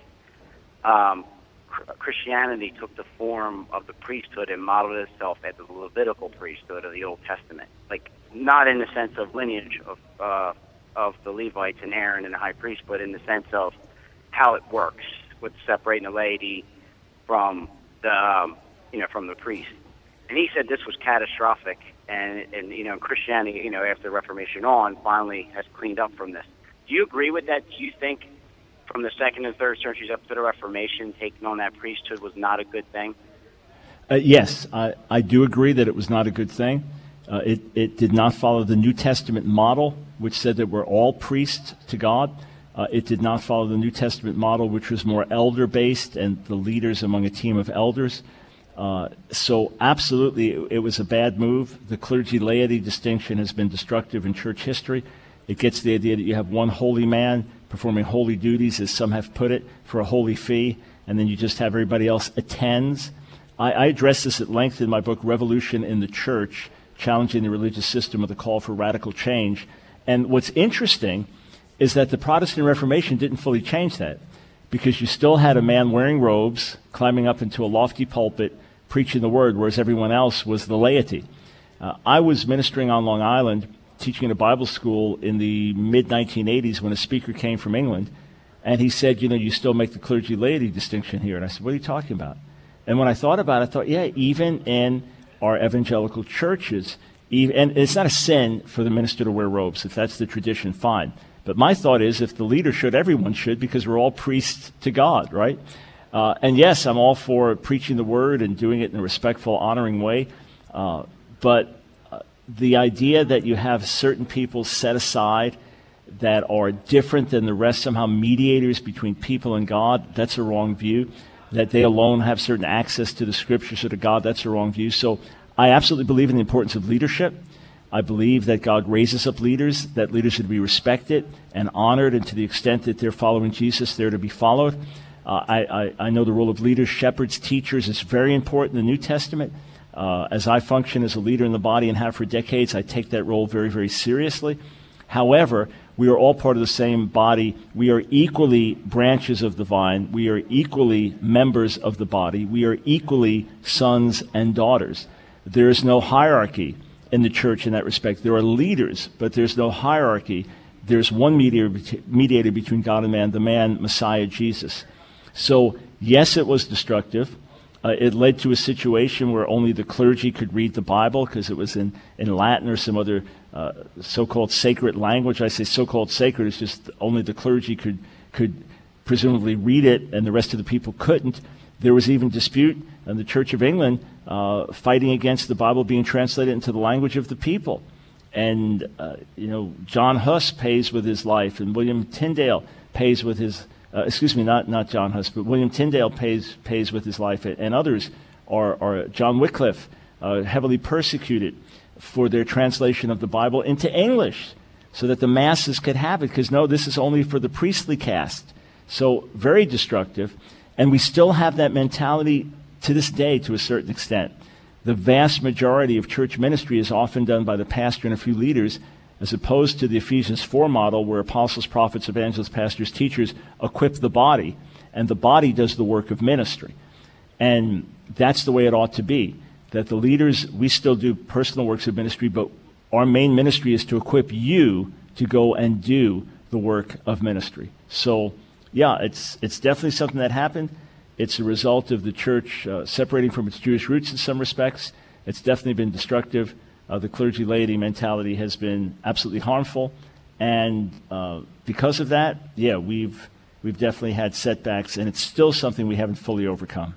um, cr- Christianity took the form of the priesthood and modeled itself after the Levitical priesthood of the Old Testament. Like, not in the sense of lineage of uh, of the Levites and Aaron and the high priest, but in the sense of how it works with separating the laity from the um, you know from the priest. And he said this was catastrophic, and and you know Christianity, you know after the Reformation on, finally has cleaned up from this. Do you agree with that? Do you think from the second and third centuries up to the Reformation, taking on that priesthood was not a good thing? Uh, yes, I, I do agree that it was not a good thing. Uh, it, it did not follow the New Testament model, which said that we're all priests to God. Uh, it did not follow the New Testament model, which was more elder-based and the leaders among a team of elders. Uh, so absolutely, it, it was a bad move. The clergy-laity distinction has been destructive in church history. It gets the idea that you have one holy man performing holy duties, as some have put it, for a holy fee, and then you just have everybody else attends. I, I address this at length in my book, Revolution in the Church, Challenging the Religious System with a Call for Radical Change. And what's interesting is that the Protestant Reformation didn't fully change that, because you still had a man wearing robes, climbing up into a lofty pulpit, preaching the word, whereas everyone else was the laity. Uh, I was ministering on Long Island, teaching in a Bible school in the mid nineteen eighties when a speaker came from England, and he said, you know, you still make the clergy-laity distinction here. And I said, what are you talking about? And when I thought about it, I thought, yeah, even in our evangelical churches, even, and it's not a sin for the minister to wear robes. If that's the tradition, fine. But my thought is, if the leader should, everyone should, because we're all priests to God, right? Uh, and yes, I'm all for preaching the word and doing it in a respectful, honoring way. Uh, but uh, the idea that you have certain people set aside that are different than the rest, somehow mediators between people and God, that's a wrong view. That they alone have certain access to the scriptures or to God, that's a wrong view. So I absolutely believe in the importance of leadership. I believe that God raises up leaders, that leaders should be respected and honored, and to the extent that they're following Jesus, they're to be followed. Uh, I, I, I know the role of leaders, shepherds, teachers is very important in the New Testament. Uh, as I function as a leader in the body and have for decades, I take that role very, very seriously. However, we are all part of the same body. We are equally branches of the vine. We are equally members of the body. We are equally sons and daughters. There is no hierarchy in the church in that respect. There are leaders, but there's no hierarchy. There's one mediator, mediator between God and man, the man, Messiah, Jesus. So, yes, it was destructive. Uh, it led to a situation where only the clergy could read the Bible because it was in, in Latin or some other uh, so-called sacred language. I say so-called sacred, it's just only the clergy could, could presumably read it and the rest of the people couldn't. There was even dispute in the Church of England uh, fighting against the Bible being translated into the language of the people. and uh, you know, John Huss pays with his life, and William Tyndale pays with his, uh, excuse me, not, not John Huss, but William Tyndale pays pays with his life, and others are, are John Wycliffe, uh, heavily persecuted for their translation of the Bible into English so that the masses could have it, because no, this is only for the priestly caste. So very destructive, and we still have that mentality to this day to a certain extent. The vast majority of church ministry is often done by the pastor and a few leaders, as opposed to the Ephesians four model where apostles, prophets, evangelists, pastors, teachers equip the body, and the body does the work of ministry. And that's the way it ought to be, that the leaders, we still do personal works of ministry, but our main ministry is to equip you to go and do the work of ministry. So, yeah, it's it's definitely something that happened. It's a result of the church uh, separating from its Jewish roots in some respects. It's definitely been destructive. Uh, the clergy-laity mentality has been absolutely harmful. And uh, because of that, yeah, we've we've definitely had setbacks, and it's still something we haven't fully overcome.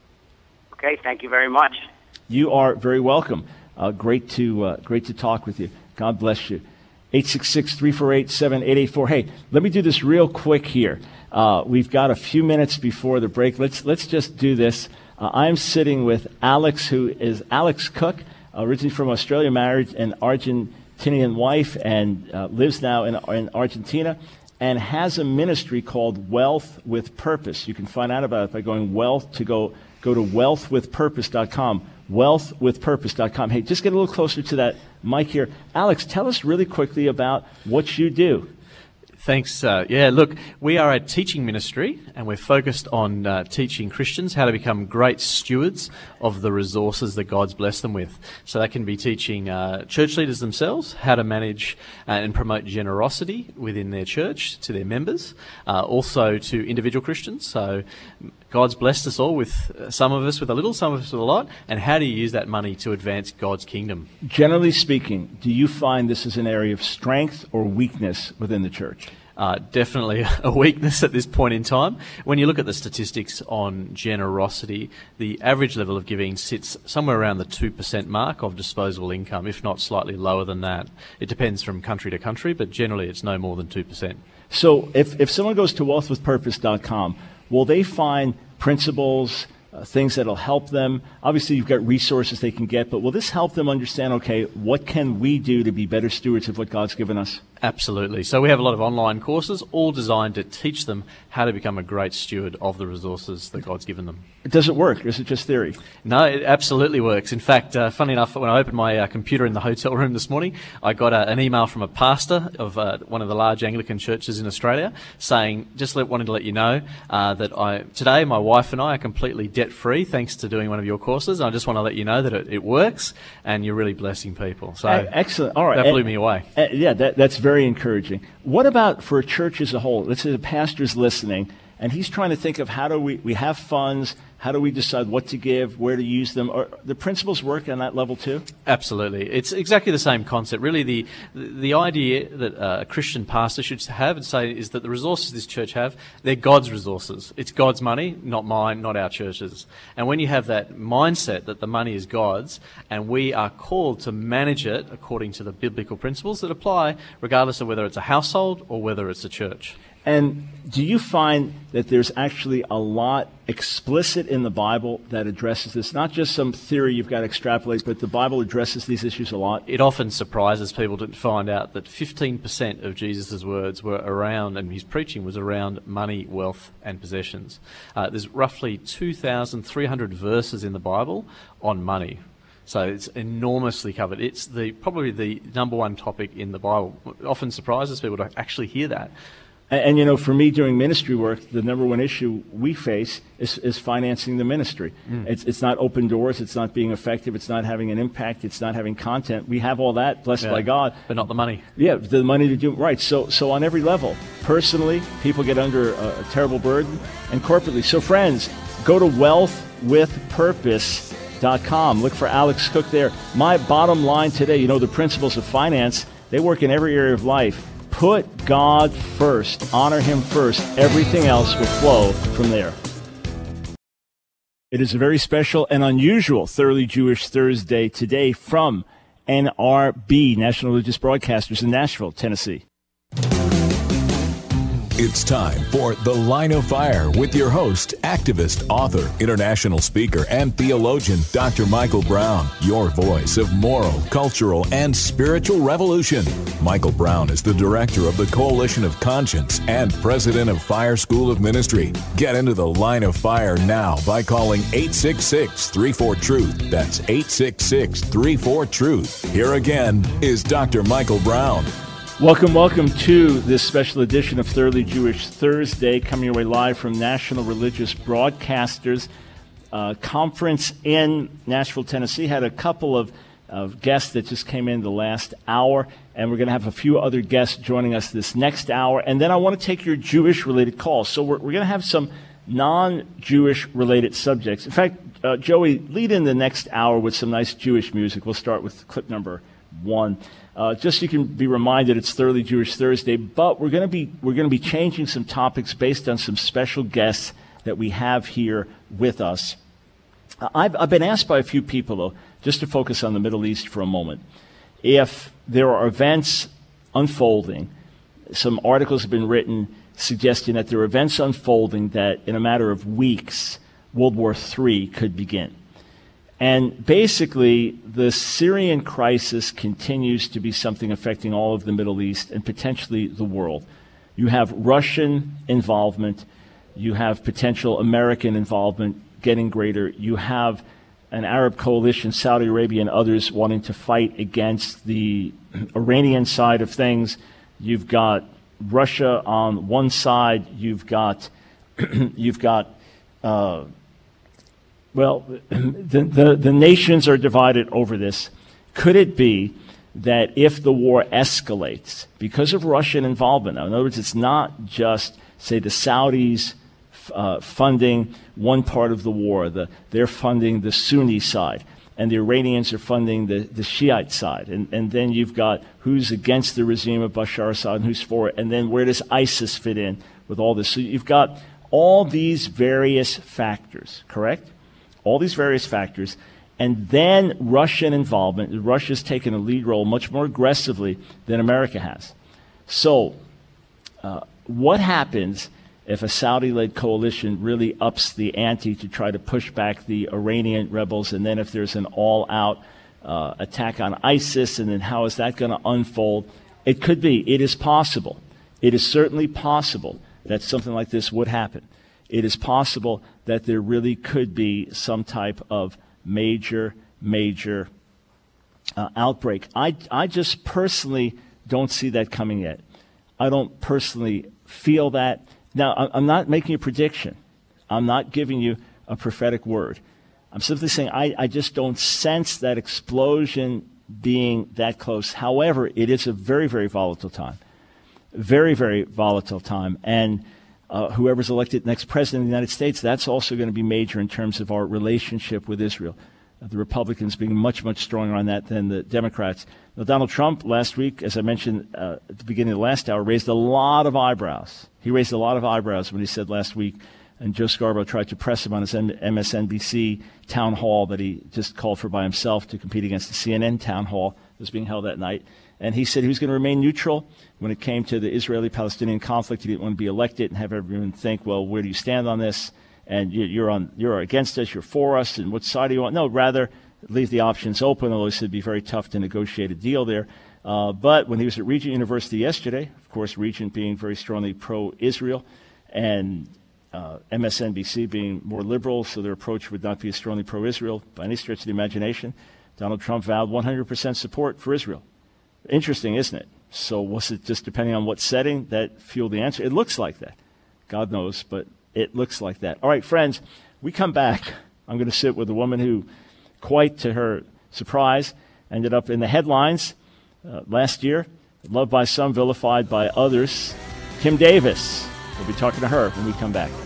Okay, thank you very much. You are very welcome. Uh, great to uh, great to talk with you. God bless you. eight six six, three four eight, seven eight eight four. Hey, let me do this real quick here. Uh, we've got a few minutes before the break. Let's let's just do this. Uh, I'm sitting with Alex, who is Alex Cook, originally from Australia, married an Argentinian wife, and uh, lives now in, in Argentina, and has a ministry called Wealth with Purpose. You can find out about it by going wealth to go go to wealth with purpose dot com. wealth with purpose dot com. Hey, just get a little closer to that mic here. Alex, tell us really quickly about what you do. Thanks. Uh, yeah, look, we are a teaching ministry, and we're focused on uh, teaching Christians how to become great stewards of the resources that God's blessed them with. So that can be teaching uh, church leaders themselves how to manage uh, and promote generosity within their church to their members, uh, also to individual Christians. So God's blessed us all with, uh, some of us with a little, some of us with a lot, and how do you use that money to advance God's kingdom? Generally speaking, do you find this is an area of strength or weakness within the church? Uh, definitely a weakness at this point in time. When you look at the statistics on generosity, the average level of giving sits somewhere around the two percent mark of disposable income, if not slightly lower than that. It depends from country to country, but generally it's no more than two percent. So if, if someone goes to wealth with purpose dot com, will they find principles, uh, things that will help them? Obviously, you've got resources they can get, but will this help them understand, okay, what can we do to be better stewards of what God's given us? Absolutely. So we have a lot of online courses, all designed to teach them how to become a great steward of the resources that God's given them. Does it work, or is it just theory? No, it absolutely works. In fact, uh, funny enough, when I opened my uh, computer in the hotel room this morning, I got uh, an email from a pastor of uh, one of the large Anglican churches in Australia saying, just let, wanted to let you know uh, that I today my wife and I are completely debt-free thanks to doing one of your courses. And I just want to let you know that it, it works and you're really blessing people. So uh, excellent. All right. That blew and, me away. Uh, yeah, that, that's very Very encouraging. What about for a church as a whole? Let's say the pastor's listening, and he's trying to think of how do we, we have funds, how do we decide what to give, where to use them? Are the principles work on that level too? Absolutely. It's exactly the same concept. Really, the the idea that a Christian pastor should have and say is that the resources this church have, they're God's resources. It's God's money, not mine, not our church's. And when you have that mindset that the money is God's, and we are called to manage it according to the biblical principles that apply, regardless of whether it's a household or whether it's a church. And do you find that there's actually a lot explicit in the Bible that addresses this? Not just some theory you've got to extrapolate, but the Bible addresses these issues a lot. It often surprises people to find out that fifteen percent of Jesus' words were around, and his preaching was around money, wealth, and possessions. Uh, there's roughly two thousand three hundred verses in the Bible on money. So it's enormously covered. It's the probably the number one topic in the Bible. It often surprises people to actually hear that. And, and, you know, for me doing ministry work, the number one issue we face is, is financing the ministry. Mm. It's, it's not open doors. It's not being effective. It's not having an impact. It's not having content. We have all that, blessed yeah, by God. But not the money. Yeah, the money to do it right. So, so on every level, personally, people get under a, a terrible burden, and corporately. So friends, go to wealth with purpose dot com. Look for Alex Cook there. My bottom line today, you know, the principles of finance, they work in every area of life. Put God first. Honor him first. Everything else will flow from there. It is a very special and unusual Thoroughly Jewish Thursday today from N R B, National Religious Broadcasters in Nashville, Tennessee. It's time for The Line of Fire with your host, activist, author, international speaker, and theologian, Doctor Michael Brown, your voice of moral, cultural, and spiritual revolution. Michael Brown is the director of the Coalition of Conscience and president of Fire School of Ministry. Get into The Line of Fire now by calling eight six six, three four, truth. That's eight six six, three four, truth. Here again is Doctor Michael Brown. Welcome, welcome to this special edition of Thoroughly Jewish Thursday, coming your way live from National Religious Broadcasters uh, Conference in Nashville, Tennessee. Had a couple of, of guests that just came in the last hour, and we're going to have a few other guests joining us this next hour. And then I want to take your Jewish-related calls. So we're, we're going to have some non-Jewish related subjects. In fact, uh, Joey, lead in the next hour with some nice Jewish music. We'll start with clip number one. Uh, just so you can be reminded, it's Thoroughly Jewish Thursday, but we're going to be we're going to be changing some topics based on some special guests that we have here with us. Uh, I've, I've been asked by a few people, though, just to focus on the Middle East for a moment, if there are events unfolding. Some articles have been written suggesting that there are events unfolding that, in a matter of weeks, World War Three could begin. And basically, the Syrian crisis continues to be something affecting all of the Middle East and potentially the world. You have Russian involvement. You have potential American involvement getting greater. You have an Arab coalition, Saudi Arabia and others, wanting to fight against the Iranian side of things. You've got Russia on one side. You've got, you've got, uh, Well, the, the, the nations are divided over this. Could it be that if the war escalates because of Russian involvement, now in other words, it's not just, say, the Saudis uh, funding one part of the war, the, they're funding the Sunni side, and the Iranians are funding the, the Shiite side, and, and then you've got who's against the regime of Bashar Assad and who's for it, and then where does ISIS fit in with all this? So you've got all these various factors, correct? All these various factors, and then Russian involvement. Russia's taken a lead role much more aggressively than America has. So uh, what happens if a Saudi-led coalition really ups the ante to try to push back the Iranian rebels, and then if there's an all-out uh, attack on ISIS, and then how is that going to unfold? It could be. It is possible. It is certainly possible that something like this would happen. It is possible that there really could be some type of major, major uh, outbreak. I, I just personally don't see that coming yet. I don't personally feel that. Now, I'm not making a prediction. I'm not giving you a prophetic word. I'm simply saying I, I just don't sense that explosion being that close. However, it is a very, very volatile time. Very, very volatile time. And Uh, whoever's elected next president of the United States, that's also going to be major in terms of our relationship with Israel. Uh, the Republicans being much, much stronger on that than the Democrats. Now, Donald Trump last week, as I mentioned uh, at the beginning of the last hour, raised a lot of eyebrows. He raised a lot of eyebrows when he said last week, and Joe Scarborough tried to press him on his M S N B C town hall that he just called for by himself to compete against the C N N town hall that was being held that night. And he said he was going to remain neutral when it came to the Israeli-Palestinian conflict. He didn't want to be elected and have everyone think, well, where do you stand on this? And you're on, you're against us, you're for us, and what side do you want? No, rather leave the options open, although he said it'd be very tough to negotiate a deal there. Uh, but when he was at Regent University yesterday, of course, Regent being very strongly pro-Israel, and uh, M S N B C being more liberal, so their approach would not be as strongly pro-Israel by any stretch of the imagination, Donald Trump vowed one hundred percent support for Israel. Interesting, isn't it? So was it just depending on what setting that fueled the answer? It looks like that. God knows, but it looks like that. All right, friends, we come back. I'm going to sit with a woman who, quite to her surprise, ended up in the headlines uh, last year, loved by some, vilified by others. Kim Davis. We'll be talking to her when we come back.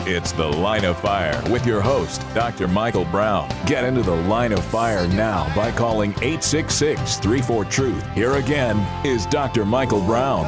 It's The Line of Fire with your host, Doctor Michael Brown. Get into the Line of Fire now by calling eight six six, three four, TRUTH. Here again is Doctor Michael Brown.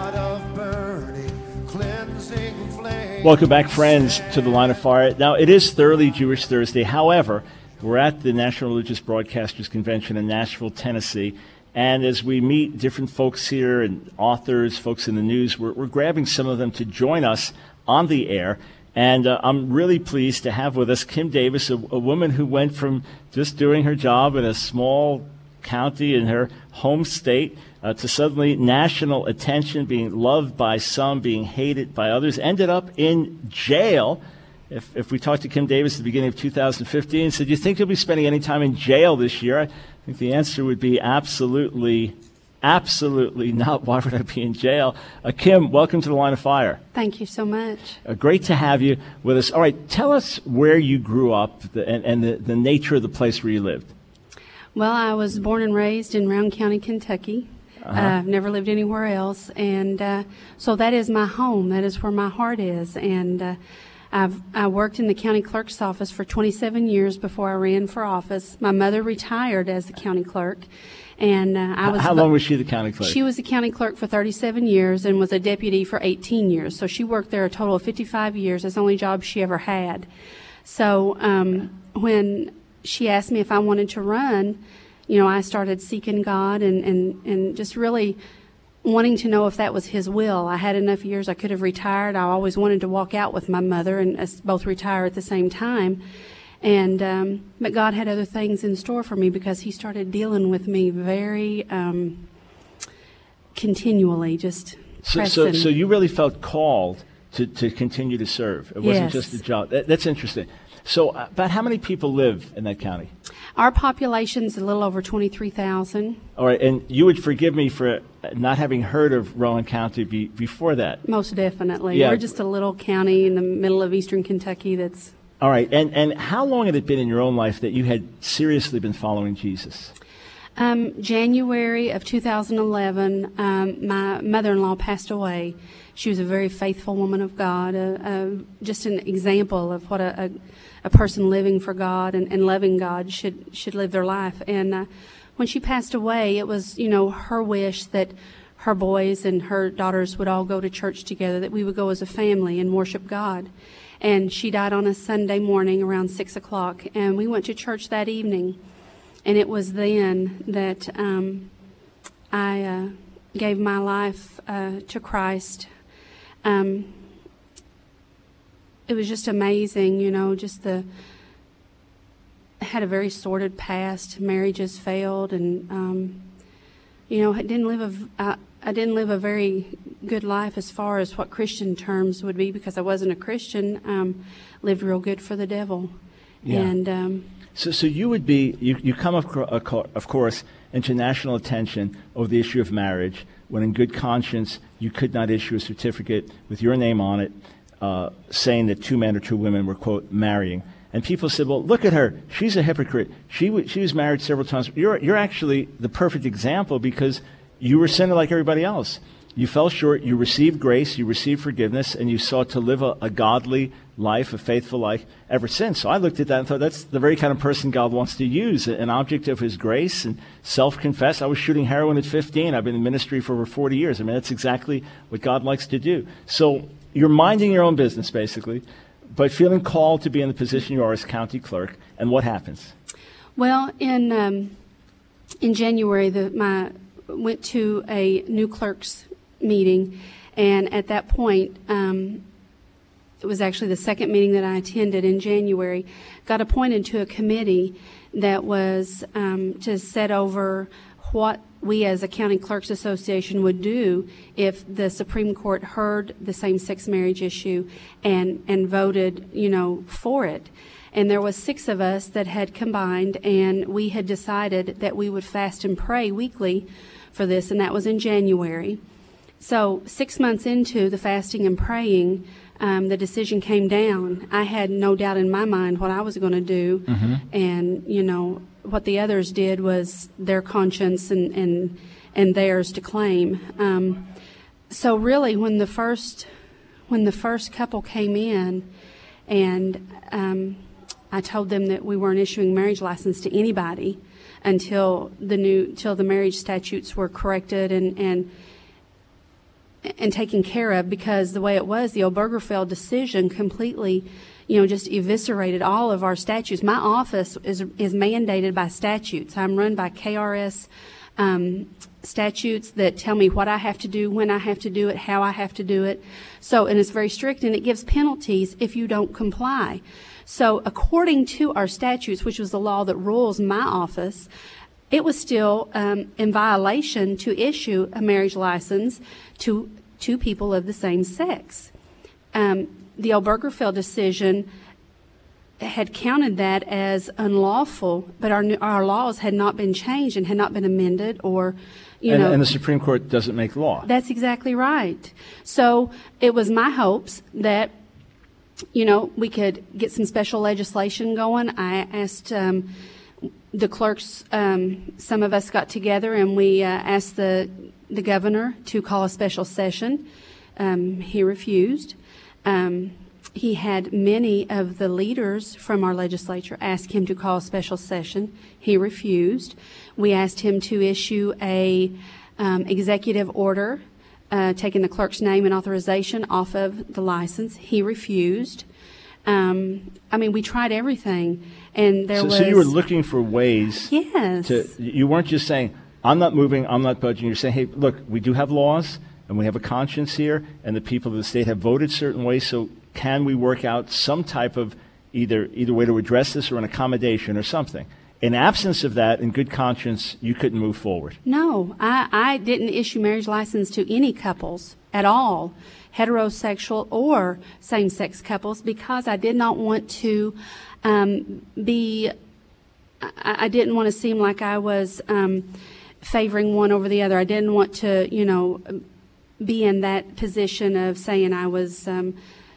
Welcome back, friends, to The Line of Fire. Now, it is Thoroughly Jewish Thursday. However, we're at the National Religious Broadcasters Convention in Nashville, Tennessee. And as we meet different folks here and authors, folks in the news, we're, we're grabbing some of them to join us on the air. And uh, I'm really pleased to have with us Kim Davis, a, a woman who went from just doing her job in a small county in her home state uh, to suddenly national attention, being loved by some, being hated by others, ended up in jail. If, if we talked to Kim Davis at the beginning of two thousand fifteen and said, do you think you'll be spending any time in jail this year? I think the answer would be absolutely, absolutely not. Why would I be in jail? Uh, Kim, welcome to The Line of Fire. Thank you so much. Uh, great to have you with us. All right, tell us where you grew up the, and, and the, the nature of the place where you lived. Well, I was born and raised in Round County, Kentucky. Uh-huh. Uh, I've never lived anywhere else. And uh, so that is my home. That is where my heart is. And uh, I've I worked in the county clerk's office for twenty-seven years before I ran for office. My mother retired as the county clerk, and uh, I was. How long was she the county clerk? She was the county clerk for thirty-seven years and was a deputy for eighteen years. So she worked there a total of fifty-five years. That's the only job she ever had. So um, when she asked me if I wanted to run, you know, I started seeking God and and and just really wanting to know if that was His will. I had enough years I could have retired. I always wanted to walk out with my mother and us both retire at the same time. And um, but God had other things in store for me because He started dealing with me very um, continually, just so, pressing. So, so you really felt called to, to continue to serve. It wasn't Yes. just a job. That, that's interesting. So uh, about how many people live in that county? Our population's a little over twenty-three thousand. All right, and you would forgive me for not having heard of Rowan County be, before that. Most definitely. Yeah. We're just a little county in the middle of eastern Kentucky that's... All right, and, and how long had it been in your own life that you had seriously been following Jesus? Um, January of two thousand eleven, um, my mother-in-law passed away. She was a very faithful woman of God, uh, uh, just an example of what a, a, a person living for God and, and loving God should should live their life. And uh, when she passed away, it was, you know, her wish that her boys and her daughters would all go to church together, that we would go as a family and worship God. And she died on a Sunday morning around six o'clock, and we went to church that evening. And it was then that um, I uh, gave my life uh, to Christ. Um, it was just amazing, you know, just the, I had a very sordid past. Marriages failed, and, um, you know, I didn't live a, I, I didn't live a very good life as far as what Christian terms would be because I wasn't a Christian. Um, lived real good for the devil. Yeah. And, um, So, so you would be, you, you come, of, co- of course, into national attention over the issue of marriage, when in good conscience you could not issue a certificate with your name on it uh, saying that two men or two women were, quote, marrying. And people said, well, look at her. She's a hypocrite. She, w- she was married several times. You're, you're actually the perfect example because you were sinner like everybody else. You fell short, you received grace, you received forgiveness, and you sought to live a, a godly life, a faithful life ever since. So I looked at that and thought that's the very kind of person God wants to use, an object of His grace and self-confess. I was shooting heroin at fifteen. I've been in ministry for over forty years. I mean, that's exactly what God likes to do. So you're minding your own business, basically, but feeling called to be in the position you are as county clerk. And what happens? Well, in um, in January, the, my went to a new clerk's meeting, and at that point, um, it was actually the second meeting that I attended in January, got appointed to a committee that was um, to set over what we as a County Clerks Association would do if the Supreme Court heard the same-sex marriage issue and, and voted, you know, for it. And there was six of us that had combined, and we had decided that we would fast and pray weekly for this, and that was in January. So six months into the fasting and praying, um, the decision came down. I had no doubt in my mind what I was going to do, mm-hmm. and, you know, what the others did was their conscience and, and, and theirs to claim. Um, so really, when the first when the first couple came in, and um, I told them that we weren't issuing marriage license to anybody until the new till the marriage statutes were corrected and and and taken care of, because the way it was, the Obergefell decision completely, you know, just eviscerated all of our statutes. My office is is mandated by statutes. I'm run by K R S um, statutes that tell me what I have to do, when I have to do it, how I have to do it. So, and it's very strict, and it gives penalties if you don't comply. So according to our statutes, which was the law that rules my office, it was still um, in violation to issue a marriage license to two people of the same sex. Um, the Obergefell decision had counted that as unlawful, but our our laws had not been changed and had not been amended, or, you and, know. And the Supreme Court doesn't make law. That's exactly right. So it was my hopes that, you know, we could get some special legislation going. I asked um, the clerks, um, some of us got together and we uh, asked the the governor to call a special session. Um, he refused. Um, he had many of the leaders from our legislature ask him to call a special session. He refused. We asked him to issue a um, executive order Uh, taking the clerk's name and authorization off of the license. He refused. Um, I mean, we tried everything, and there so, was. So you were looking for ways. Yes. To, you weren't just saying, "I'm not moving, I'm not budging." You're saying, "Hey, look, we do have laws, and we have a conscience here, and the people of the state have voted certain ways. So can we work out some type of either either way to address this, or an accommodation, or something?" In absence of that, in good conscience, you couldn't move forward. No, I, I didn't issue marriage license to any couples at all, heterosexual or same-sex couples, because I did not want to um, be, I, I didn't want to seem like I was um, favoring one over the other. I didn't want to, you know, be in that position of saying I was um,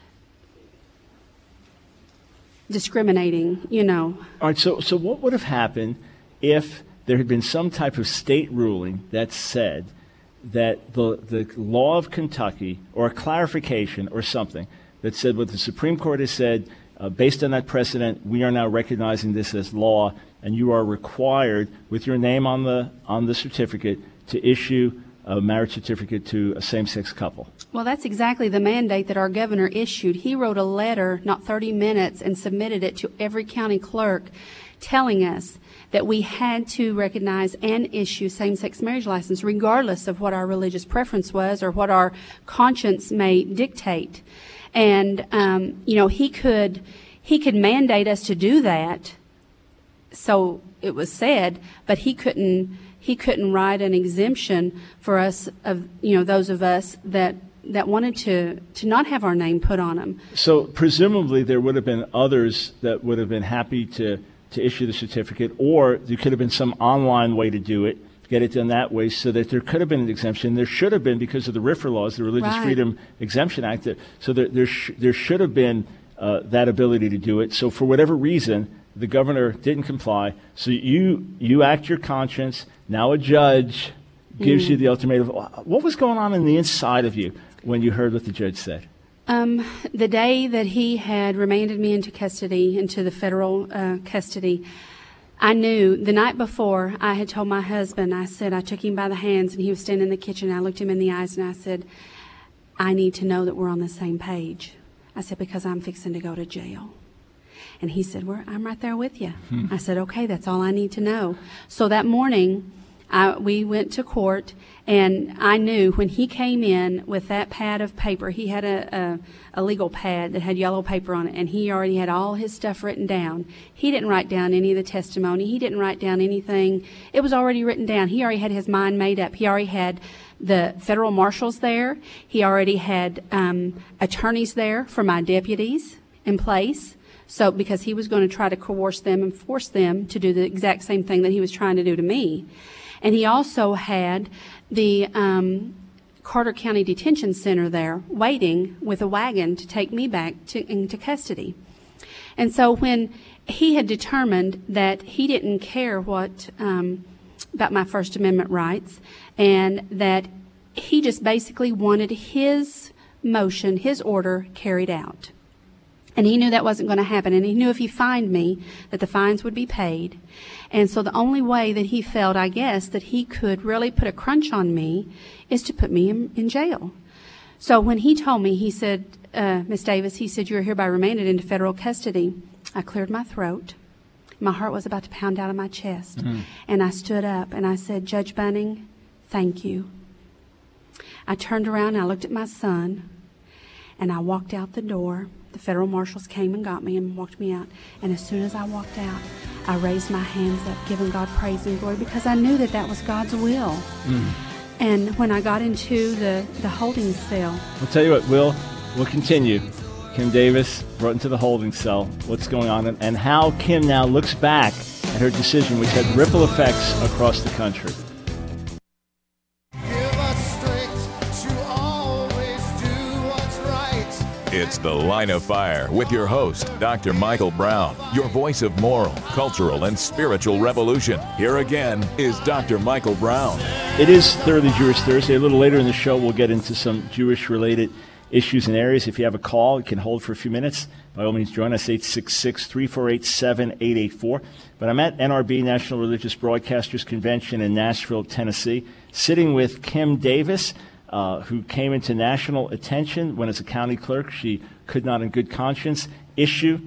discriminating, you know. All right, so so what would have happened if there had been some type of state ruling that said that the the law of Kentucky, or a clarification or something, that said what the Supreme Court has said, uh, based on that precedent, we are now recognizing this as law, and you are required, with your name on the on the certificate, to issue a marriage certificate to a same-sex couple? Well, that's exactly the mandate that our governor issued. He wrote a letter, not thirty minutes, and submitted it to every county clerk telling us that we had to recognize and issue same-sex marriage license regardless of what our religious preference was or what our conscience may dictate. And, um, you know, he could, he could mandate us to do that, so it was said, but he couldn't He couldn't write an exemption for us, of you know, those of us that that wanted to to not have our name put on them. So presumably there would have been others that would have been happy to to issue the certificate, or there could have been some online way to do it, get it done that way, so that there could have been an exemption. There should have been, because of the RFRA laws, the Religious Right. Freedom Exemption Act. That, so there there, sh- there should have been uh, that ability to do it. So for whatever reason, the governor didn't comply. So you you act your conscience. Now a judge gives Mm. you the ultimatum. What was going on in the inside of you when you heard what the judge said? Um, the day that he had remanded me into custody, into the federal uh, custody, I knew the night before I had told my husband, I said, I took him by the hands and he was standing in the kitchen. I looked him in the eyes and I said, I need to know that we're on the same page. I said, because I'm fixing to go to jail. And he said, well, I'm right there with you. Hmm. I said, okay, that's all I need to know. So that morning, I, we went to court, and I knew when he came in with that pad of paper, he had a, a, a legal pad that had yellow paper on it, and he already had all his stuff written down. He didn't write down any of the testimony. He didn't write down anything. It was already written down. He already had his mind made up. He already had the federal marshals there. He already had um, attorneys there for my deputies in place. So, because he was going to try to coerce them and force them to do the exact same thing that he was trying to do to me. And he also had the um, Carter County Detention Center there waiting with a wagon to take me back to, into custody. And so when he had determined that he didn't care what um, about my First Amendment rights, and that he just basically wanted his motion, his order carried out. And he knew that wasn't going to happen. And he knew if he fined me, that the fines would be paid. And so the only way that he felt, I guess, that he could really put a crunch on me is to put me in, in jail. So when he told me, he said, uh, Miss Davis, he said, you're hereby remanded into federal custody. I cleared my throat. My heart was about to pound out of my chest. Mm-hmm. And I stood up and I said, Judge Bunning, thank you. I turned around and I looked at my son and I walked out the door. The federal marshals came and got me and walked me out. And as soon as I walked out, I raised my hands up, giving God praise and glory, because I knew that that was God's will. Mm. And when I got into the, the holding cell... I'll tell you what, Will, we'll continue. Kim Davis brought into the holding cell, what's going on, and, and how Kim now looks back at her decision, which had ripple effects across the country. It's The Line of Fire with your host, Doctor Michael Brown, your voice of moral, cultural, and spiritual revolution. Here again is Doctor Michael Brown. It is Thoroughly Jewish Thursday. A little later in the show, we'll get into some Jewish-related issues and areas. If you have a call, you can hold for a few minutes. By all means, join us, eight six six, three four eight, seven eight eight four. But I'm at N R B, National Religious Broadcasters Convention in Nashville, Tennessee, sitting with Kim Davis, Uh, who came into national attention when, as a county clerk, she could not in good conscience issue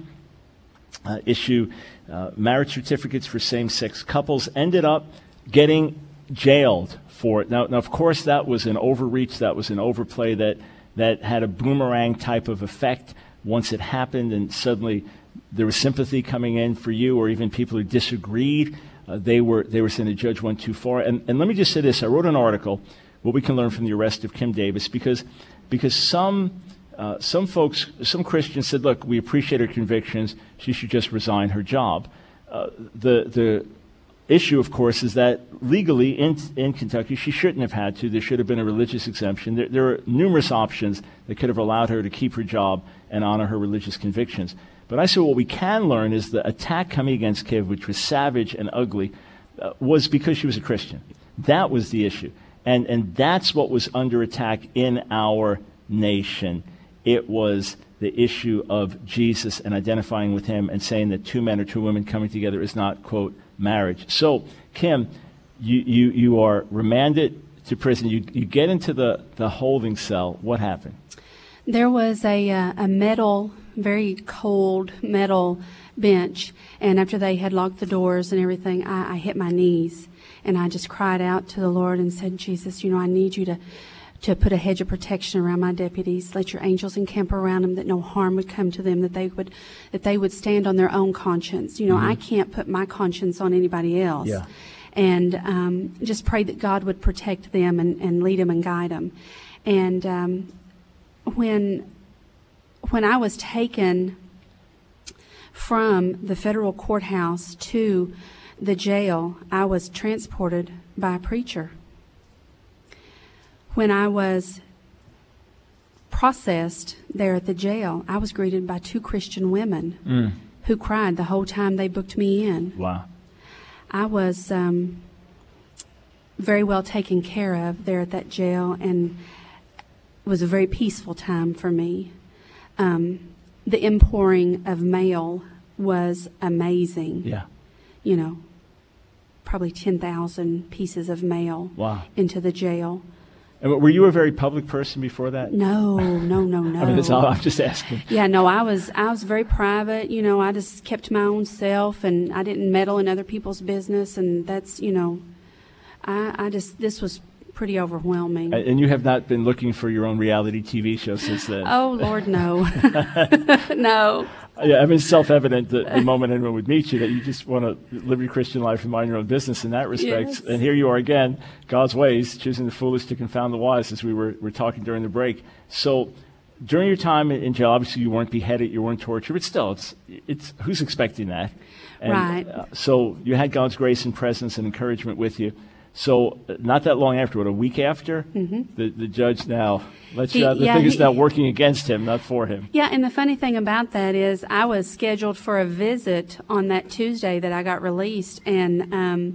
uh, issue uh, marriage certificates for same-sex couples, ended up getting jailed for it. Now, now, of course, that was an overreach, that was an overplay that, that had a boomerang type of effect once it happened, and suddenly there was sympathy coming in for you, or even people who disagreed. Uh, they were they were saying the judge went too far. And, and let me just say this. I wrote an article, what we can learn from the arrest of Kim Davis, because because some uh, some folks, some Christians said, look, we appreciate her convictions, she should just resign her job. Uh, the the issue, of course, is that legally in in Kentucky, she shouldn't have had to. There should have been a religious exemption. There, there are numerous options that could have allowed her to keep her job and honor her religious convictions. But I said what we can learn is the attack coming against Kim, which was savage and ugly, uh, was because she was a Christian. That was the issue. And and that's what was under attack in our nation. It was the issue of Jesus and identifying with him and saying that two men or two women coming together is not, quote, marriage. So, Kim, you, you, you are remanded to prison. You, you get into the, the holding cell. What happened? There was a, uh, a metal, very cold metal bench. And after they had locked the doors and everything, I, I hit my knees. And I just cried out to the Lord and said, Jesus, you know, I need you to, to put a hedge of protection around my deputies. Let your angels encamp around them, that no harm would come to them, that they would that they would stand on their own conscience. You know, mm-hmm. I can't put my conscience on anybody else. Yeah. And um, just pray that God would protect them and, and lead them and guide them. And um, when when I was taken from the federal courthouse to the jail, I was transported by a preacher. When I was processed there at the jail, I was greeted by two Christian women mm. who cried the whole time they booked me in. Wow. I was um, very well taken care of there at that jail, and it was a very peaceful time for me. Um, the inpouring of mail was amazing. Yeah. You know, probably ten thousand pieces of mail wow. into the jail. And were you a very public person before that? No, no, no, no. I mean, that's all I'm just asking. Yeah, no, I was I was very private. You know, I just kept my own self, and I didn't meddle in other people's business. And that's, you know, I, I just, this was pretty overwhelming. And you have not been looking for your own reality T V show since then? Oh, Lord, no. No. Yeah, I mean, it's self-evident that the moment anyone would meet you that you just want to live your Christian life and mind your own business in that respect. Yes. And here you are again, God's ways, choosing the foolish to confound the wise, as we were, were talking during the break. So during your time in jail, obviously you weren't beheaded, you weren't tortured, but still, it's it's who's expecting that? And, right. Uh, so you had God's grace and presence and encouragement with you. So uh, not that long after, what, a week after, mm-hmm. the, the judge now lets you out. The yeah, thing is he, now working against him, not for him. Yeah, and the funny thing about that is I was scheduled for a visit on that Tuesday that I got released, and um,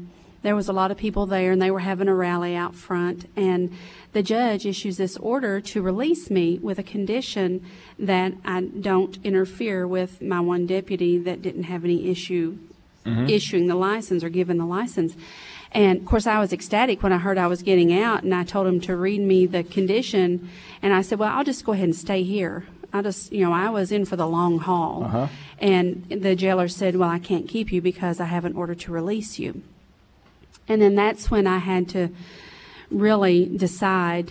there was a lot of people there, and they were having a rally out front, and the judge issues this order to release me with a condition that I don't interfere with my one deputy that didn't have any issue mm-hmm. issuing the license or giving the license. And, of course, I was ecstatic when I heard I was getting out, and I told him to read me the condition, and I said, well, I'll just go ahead and stay here. I just, you know, I was in for the long haul. Uh-huh. And the jailer said, well, I can't keep you because I have an order to release you. And then that's when I had to really decide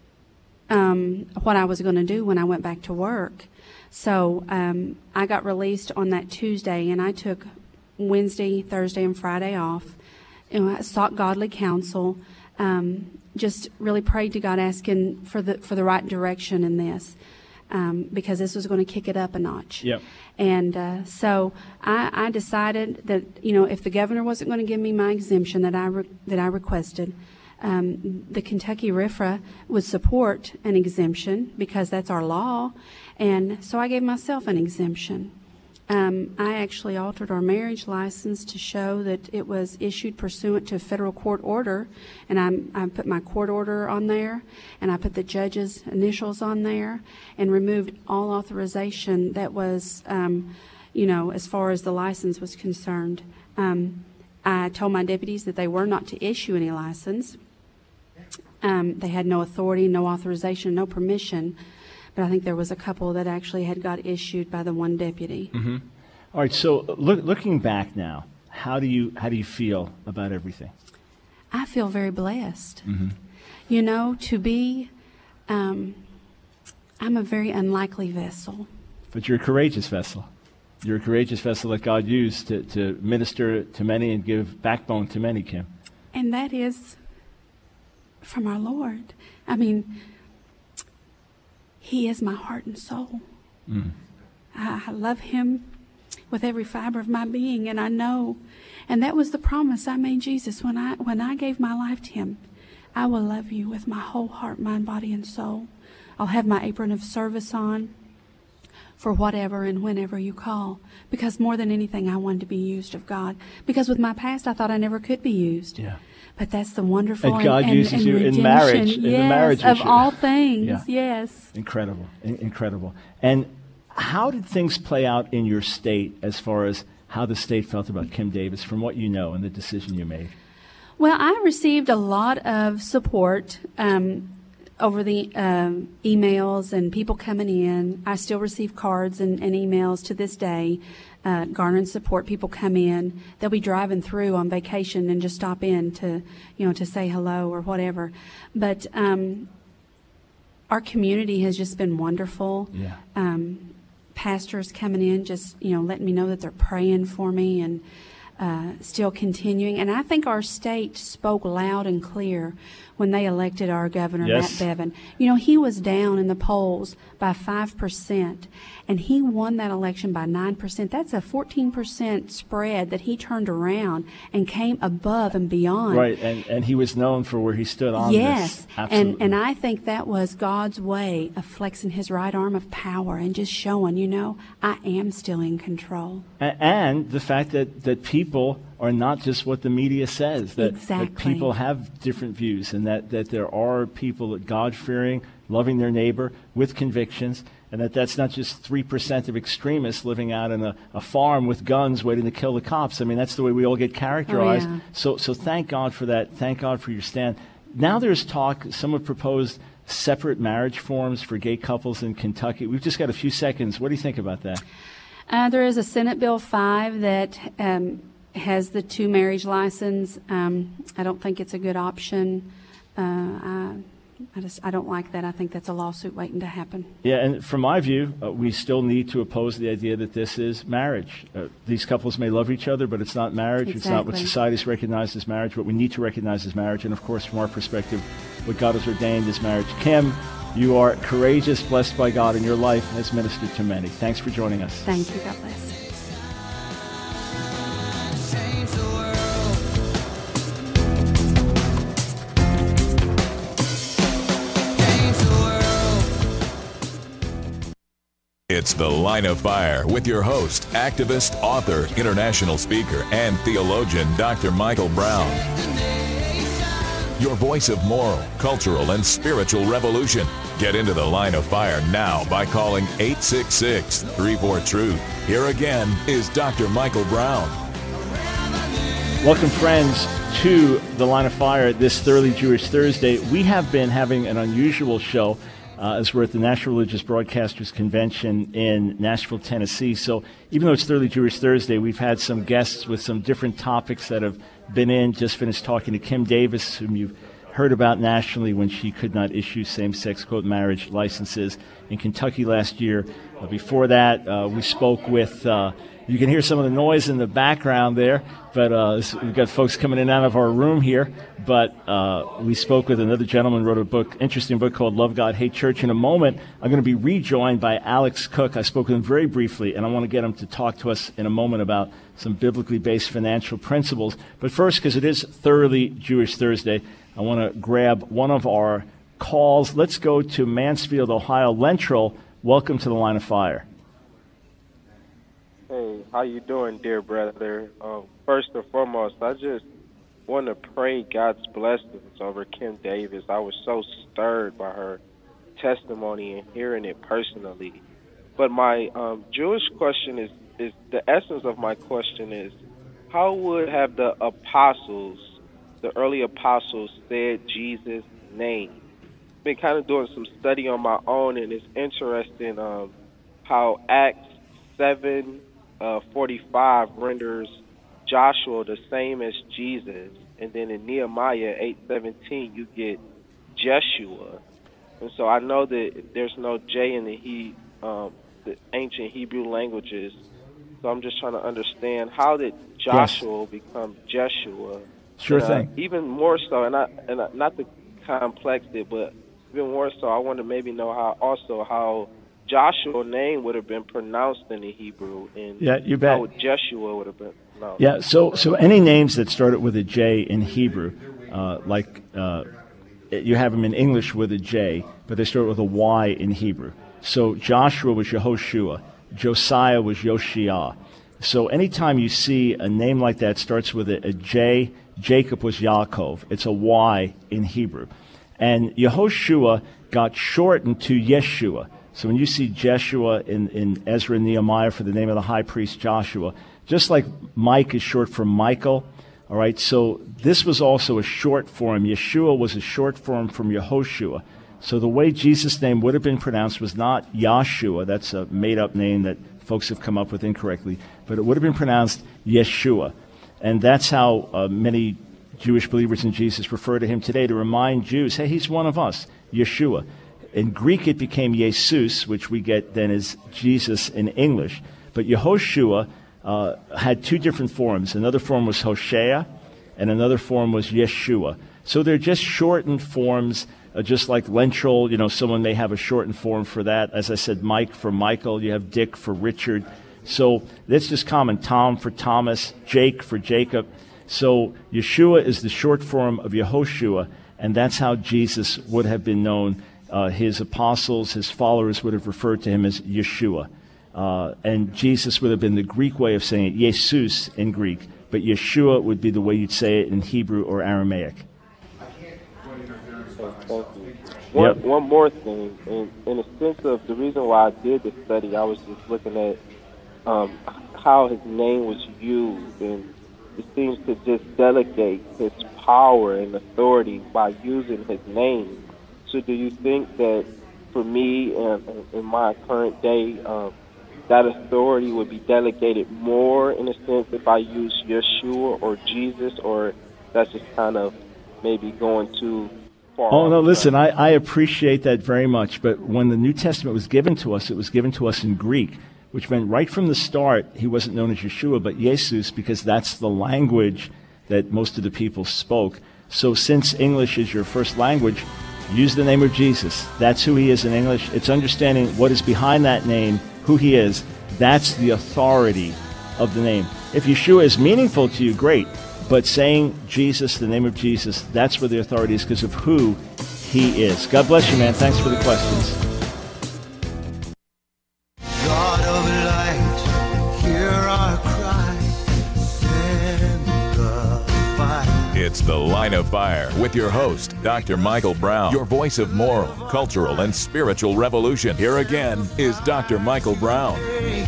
um, what I was going to do when I went back to work. So um, I got released on that Tuesday, and I took Wednesday, Thursday, and Friday off. And I sought godly counsel, um, just really prayed to God, asking for the for the right direction in this, um, because this was going to kick it up a notch. Yep. And uh, so I, I decided that, you know, if the governor wasn't going to give me my exemption that I re- that I requested, um, the Kentucky R F R A would support an exemption because that's our law, and so I gave myself an exemption. Um, I actually altered our marriage license to show that it was issued pursuant to a federal court order, and I, I put my court order on there, and I put the judge's initials on there, and removed all authorization that was, um, you know, as far as the license was concerned. Um, I told my deputies that they were not to issue any license. Um, they had no authority, no authorization, no permission. But I think there was a couple that actually had got issued by the one deputy. Mm-hmm. All right. So, look, looking back now, how do you how do you feel about everything? I feel very blessed. Mm-hmm. You know, to be, um, I'm a very unlikely vessel. But you're a courageous vessel. You're a courageous vessel that God used to, to minister to many and give backbone to many, Kim. And that is from our Lord. I mean, He is my heart and soul. Mm. I, I love Him with every fiber of my being, and I know, and that was the promise I made Jesus when I when I gave my life to Him. I will love you with my whole heart, mind, body, and soul. I'll have my apron of service on for whatever and whenever you call, because more than anything, I wanted to be used of God. Because with my past, I thought I never could be used. Yeah. But that's the wonderful and God and, uses and, and you redemption. in marriage, in yes, the marriage of issue. all things. Yeah. Yes, incredible, in- incredible. And how did things play out in your state as far as how the state felt about Kim Davis, from what you know and the decision you made? Well, I received a lot of support um, over the um, emails and people coming in. I still receive cards and, and emails to this day. Uh, garnering support. People come in, they'll be driving through on vacation and just stop in to, you know, to say hello or whatever. But um, our community has just been wonderful. Yeah. Um, pastors coming in, just, you know, letting me know that they're praying for me and uh, still continuing. And I think our state spoke loud and clear when they elected our governor, yes. Matt Bevin. You know, he was down in the polls by five percent, and he won that election by nine percent. That's a fourteen percent spread that he turned around and came above and beyond. Right, and, and he was known for where he stood on yes. this. Absolutely. And, and I think that was God's way of flexing his right arm of power and just showing, you know, I am still in control. A- and the fact that, that people are not just what the media says, that, exactly. that people have different views, and that, that there are people that God-fearing, loving their neighbor with convictions, and that that's not just three percent of extremists living out in a, a farm with guns waiting to kill the cops. I mean, that's the way we all get characterized. Oh, yeah. So, so thank God for that. Thank God for your stand. Now there's talk, some have proposed separate marriage forms for gay couples in Kentucky. We've just got a few seconds. What do you think about that? Uh, there is a Senate Bill five that um, has the two marriage license. Um, I don't think it's a good option. Uh, I, I just I don't like that. I think that's a lawsuit waiting to happen. Yeah, and from my view, uh, we still need to oppose the idea that this is marriage. Uh, these couples may love each other, but it's not marriage. Exactly. It's not what society's recognized as marriage. What we need to recognize as marriage, and of course, from our perspective, what God has ordained as marriage. Kim, you are courageous, blessed by God, and your life has ministered to many. Thanks for joining us. Thank you. God bless. It's The Line of Fire with your host, activist, author, international speaker, and theologian, Doctor Michael Brown. Your voice of moral, cultural, and spiritual revolution. Get into The Line of Fire now by calling eight six six, three four, truth. Here again is Doctor Michael Brown. Welcome, friends, to The Line of Fire this Thoroughly Jewish Thursday. We have been having an unusual show uh, as we're at the National Religious Broadcasters Convention in Nashville, Tennessee. So even though it's Thoroughly Jewish Thursday, we've had some guests with some different topics that have been in. Just finished talking to Kim Davis, whom you've heard about nationally when she could not issue same-sex, quote, marriage licenses in Kentucky last year. Uh, before that, uh, we spoke with... Uh, You can hear some of the noise in the background there, but uh, this, we've got folks coming in and out of our room here. But uh, we spoke with another gentleman, wrote a book, interesting book called Love God, Hate Church. In a moment, I'm going to be rejoined by Alex Cook. I spoke with him very briefly, and I want to get him to talk to us in a moment about some biblically based financial principles. But first, because it is Thoroughly Jewish Thursday, I want to grab one of our calls. Let's go to Mansfield, Ohio. Lentrell, welcome to the Line of Fire. Hey, how you doing, dear brother? Um, first and foremost, I just want to pray God's blessings over Kim Davis. I was so stirred by her testimony and hearing it personally. But my um, Jewish question is, is the essence of my question is, how would have the apostles, the early apostles, said Jesus' name? I've been kind of doing some study on my own, and it's interesting um, how Acts seven Uh, forty-five renders Joshua the same as Jesus, and then in Nehemiah eight seventeen you get Jeshua. And so I know that there's no J in the he um, the ancient Hebrew languages, so I'm just trying to understand, how did Joshua yes. become Jeshua? Sure and, uh, thing. Even more so, and I and I, not to complex it, but even more so, I want to maybe know how also how Joshua's name would have been pronounced in the Hebrew, and yeah, you bet. how Jeshua would have been. No. Yeah, so so any names that started with a J in Hebrew, uh, like uh, you have them in English with a J, but they start with a Y in Hebrew. So Joshua was Yehoshua, Josiah was Yoshia. So anytime you see a name like that starts with a, a J, Jacob was Yaakov. It's a Y in Hebrew. And Yehoshua got shortened to Yeshua. So when you see Jeshua in, in Ezra and Nehemiah for the name of the high priest Joshua, just like Mike is short for Michael, all right, so this was also a short form. Yeshua was a short form from Yehoshua. So the way Jesus' name would have been pronounced was not Yahshua. That's a made-up name that folks have come up with incorrectly. But it would have been pronounced Yeshua. And that's how uh, many Jewish believers in Jesus refer to him today, to remind Jews, hey, he's one of us, Yeshua. In Greek, it became Jesus, which we get then as Jesus in English. But Yehoshua uh, had two different forms. Another form was Hosea, and another form was Yeshua. So they're just shortened forms, uh, just like Lentrell. You know, someone may have a shortened form for that. As I said, Mike for Michael. You have Dick for Richard. So that's just common. Tom for Thomas, Jake for Jacob. So Yeshua is the short form of Yehoshua, and that's how Jesus would have been known. Uh, his apostles, his followers would have referred to him as Yeshua. Uh, and Jesus would have been the Greek way of saying it, Jesus in Greek, but Yeshua would be the way you'd say it in Hebrew or Aramaic. Thank you. One, yep. one more thing, in, in a sense of the reason why I did the study, I was just looking at um, how his name was used, and it seems to just delegate his power and authority by using his name. So do you think that for me and in my current day, um, that authority would be delegated more in a sense if I use Yeshua or Jesus, or that's just kind of maybe going too far? Oh, no, listen, I, I appreciate that very much. But when the New Testament was given to us, it was given to us in Greek, which meant right from the start he wasn't known as Yeshua, but Jesus, because that's the language that most of the people spoke. So since English is your first language, use the name of Jesus. That's who he is in English. It's understanding what is behind that name, who he is. That's the authority of the name. If Yeshua is meaningful to you, great. But saying Jesus, the name of Jesus, that's where the authority is because of who he is. God bless you, man. Thanks for the questions. It's The Line of Fire with your host, Doctor Michael Brown, your voice of moral, cultural, and spiritual revolution. Here again is Doctor Michael Brown.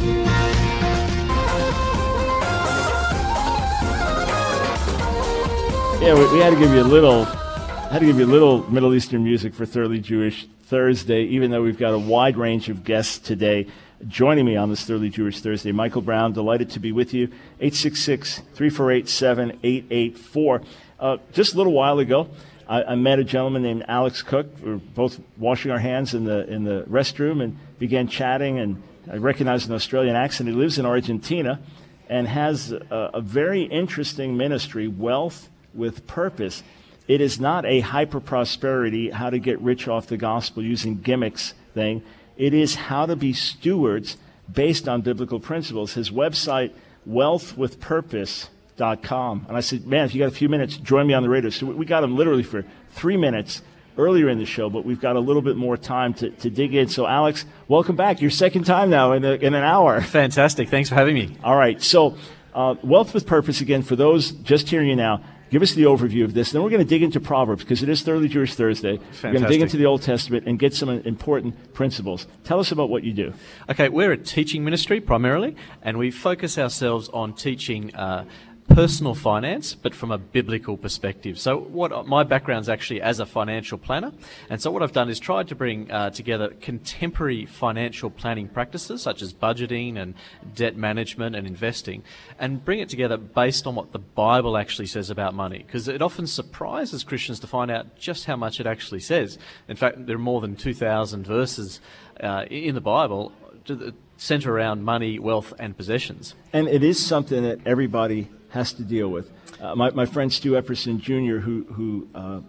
Yeah, we, we had to give you a little, had to give you a little Middle Eastern music for Thoroughly Jewish Thursday, even though we've got a wide range of guests today joining me on this Thoroughly Jewish Thursday. Michael Brown, delighted to be with you. eight six six, three four eight, seven eight eight four. Uh, just a little while ago, I, I met a gentleman named Alex Cook. We were both washing our hands in the in the restroom and began chatting, and I recognized an Australian accent. He lives in Argentina and has a, a very interesting ministry, Wealth with Purpose. It is not a hyper-prosperity, how to get rich off the gospel using gimmicks thing. It is how to be stewards based on biblical principles. His website, wealth with purpose dot com. And I said, man, if you got a few minutes, join me on the radio. So we got him literally for three minutes earlier in the show, but we've got a little bit more time to, to dig in. So, Alex, welcome back. Your second time now in, a, in an hour. Fantastic. Thanks for having me. All right. So, uh, Wealth with Purpose, again, for those just hearing you now, give us the overview of this. Then we're going to dig into Proverbs because it is Thoroughly Jewish Thursday. Fantastic. We're going to dig into the Old Testament and get some important principles. Tell us about what you do. Okay, we're a teaching ministry primarily, and we focus ourselves on teaching uh, personal finance, but from a biblical perspective. So what my background's actually as a financial planner, and so what I've done is tried to bring uh, together contemporary financial planning practices such as budgeting and debt management and investing, and bring it together based on what the Bible actually says about money, because it often surprises Christians to find out just how much it actually says. In fact, there are more than two thousand verses uh, in the Bible to center around money, wealth, and possessions. And it is something that everybody has to deal with. Uh, my, my friend Stu Epperson Junior, who who uh,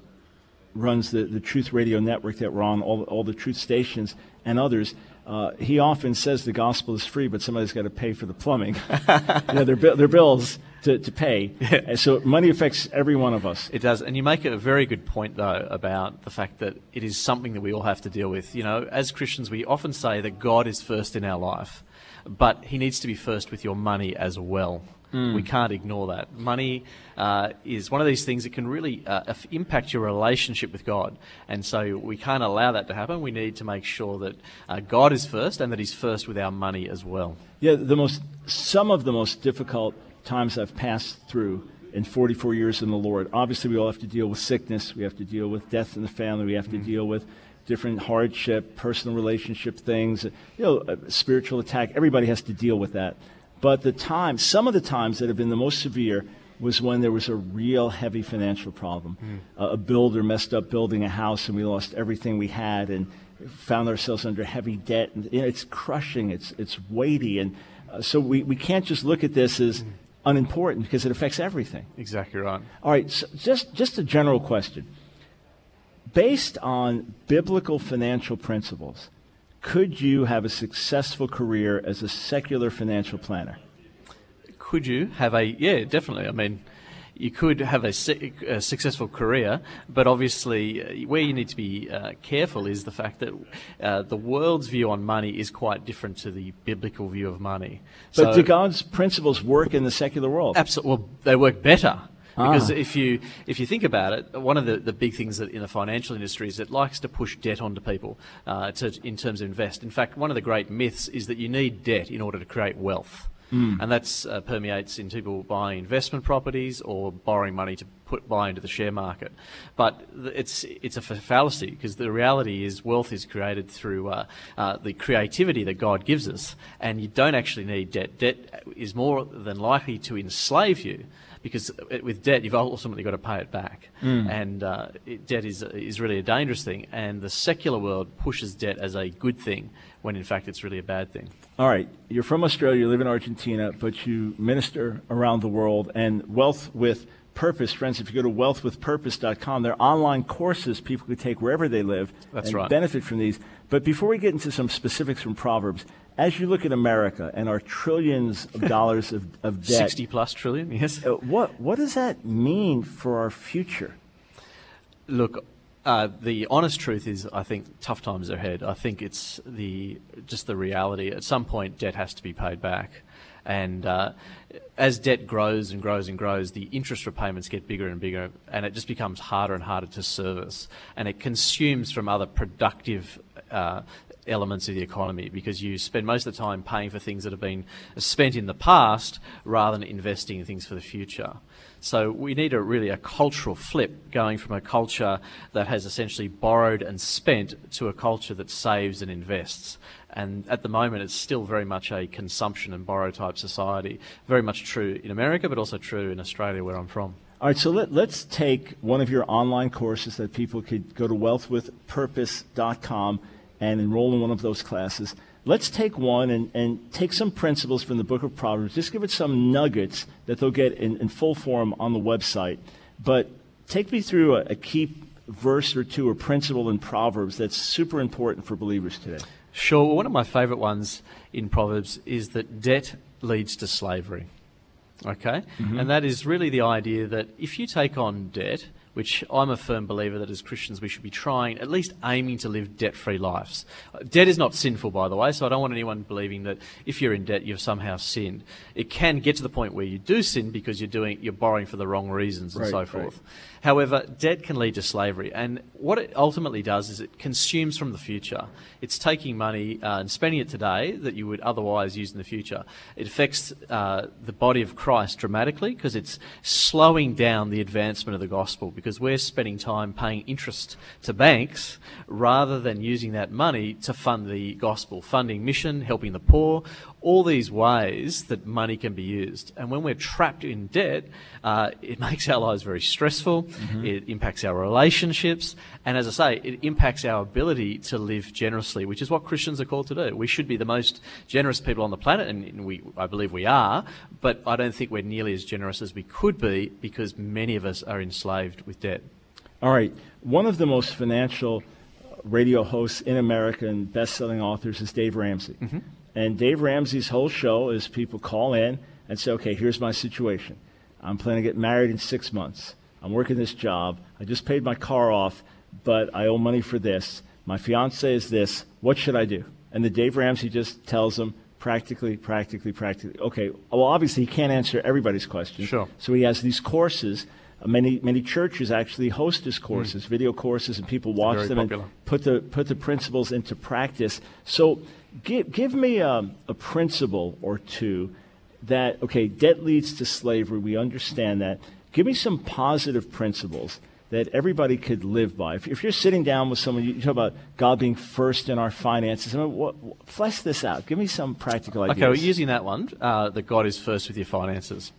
runs the, the Truth Radio Network that we're on, all, all the Truth stations and others, uh, he often says the gospel is free, but somebody's got to pay for the plumbing. you know, their, their bills to, to pay. Yeah. And so money affects every one of us. It does. And you make a very good point, though, about the fact that it is something that we all have to deal with. You know, as Christians, we often say that God is first in our life, but he needs to be first with your money as well. Mm. We can't ignore that. Money uh, is one of these things that can really uh, impact your relationship with God. And so we can't allow that to happen. We need to make sure that uh, God is first and that he's first with our money as well. Yeah, the most, some of the most difficult times I've passed through in forty-four years in the Lord. Obviously, we all have to deal with sickness. We have to deal with death in the family. We have to mm. deal with different hardship, personal relationship things, you know, a spiritual attack. Everybody has to deal with that. But the time, some of the times that have been the most severe was when there was a real heavy financial problem. Mm. Uh, a builder messed up building a house and we lost everything we had and found ourselves under heavy debt. And, you know, it's crushing, it's it's weighty. And uh, so we, we can't just look at this as mm. unimportant because it affects everything. Exactly right. All right, so just, just a general question. Based on biblical financial principles, could you have a successful career as a secular financial planner? Could you have a, yeah, definitely. I mean, you could have a, se- a successful career, but obviously uh, where you need to be uh, careful is the fact that uh, the world's view on money is quite different to the biblical view of money. But so, do God's principles work in the secular world? Absolutely. Well, they work better. Because ah. if you if you think about it, one of the, the big things that in the financial industry is it likes to push debt onto people uh, to, in terms of invest. In fact, one of the great myths is that you need debt in order to create wealth. Mm. And that uh, permeates in people buying investment properties or borrowing money to put buy into the share market. But it's it's a fallacy because the reality is wealth is created through uh, uh, the creativity that God gives us, and you don't actually need debt. Debt is more than likely to enslave you, because with debt you've ultimately got to pay it back, mm. and uh, it, debt is is really a dangerous thing. And the secular world pushes debt as a good thing, when in fact it's really a bad thing. All right, you're from Australia, you live in Argentina, but you minister around the world. And Wealth with Purpose, friends, if you go to wealth with purpose dot com, there are online courses people could take wherever they live That's and right. benefit from these. But before we get into some specifics from Proverbs, as you look at America and our trillions of dollars of, of debt, sixty plus trillion, yes. Uh, what what does that mean for our future? Look, Uh, the honest truth is, I think tough times are ahead. I think it's the just the reality. At some point, debt has to be paid back, and uh, as debt grows and grows and grows, the interest repayments get bigger and bigger, and it just becomes harder and harder to service, and it consumes from other productive uh, elements of the economy, because you spend most of the time paying for things that have been spent in the past rather than investing in things for the future. So we need a really a cultural flip, going from a culture that has essentially borrowed and spent to a culture that saves and invests. And at the moment, it's still very much a consumption and borrow type society. Very much true in America, but also true in Australia, where I'm from. All right, so let, let's take one of your online courses that people could go to wealth with purpose dot com and enroll in one of those classes. Let's take one and, and take some principles from the book of Proverbs. Just give it some nuggets that they'll get in, in full form on the website. But take me through a, a key verse or two or principle in Proverbs that's super important for believers today. Sure. Well, one of my favourite ones in Proverbs is that debt leads to slavery. Okay? Mm-hmm. And that is really the idea that if you take on debt, which I'm a firm believer that as Christians we should be trying, at least aiming to live debt-free lives. Debt is not sinful, by the way, so I don't want anyone believing that if you're in debt you've somehow sinned. It can get to the point where you do sin because you're doing, you're borrowing for the wrong reasons and right, so forth. Right. However, debt can lead to slavery, and what it ultimately does is it consumes from the future. It's taking money uh, and spending it today that you would otherwise use in the future. It affects uh, the body of Christ dramatically because it's slowing down the advancement of the gospel, because we're spending time paying interest to banks rather than using that money to fund the gospel, funding mission, helping the poor, all these ways that money can be used. And when we're trapped in debt, uh, it makes our lives very stressful, mm-hmm. It impacts our relationships, and as I say, it impacts our ability to live generously, which is what Christians are called to do. We should be the most generous people on the planet, and we, I believe we are, but I don't think we're nearly as generous as we could be because many of us are enslaved with debt. All right. One of the most financial radio hosts in America and best-selling authors is Dave Ramsey. Mm-hmm. And Dave Ramsey's whole show is people call in and say, okay, here's my situation. I'm planning to get married in six months. I'm working this job. I just paid my car off, but I owe money for this. My fiance is this. What should I do? And then Dave Ramsey just tells them practically, practically, practically. Okay, well, obviously he can't answer everybody's questions. Sure. So he has these courses. Uh, many many churches actually host his courses, mm. video courses, and people watch Very them popular. and put the put the principles into practice. So give give me a, a principle or two that, okay, debt leads to slavery. We understand that. Give me some positive principles that everybody could live by. If, if you're sitting down with someone, you, you talk about God being first in our finances. I mean, what, what, flesh this out. Give me some practical ideas. Okay, well, using that one, uh, that God is first with your finances.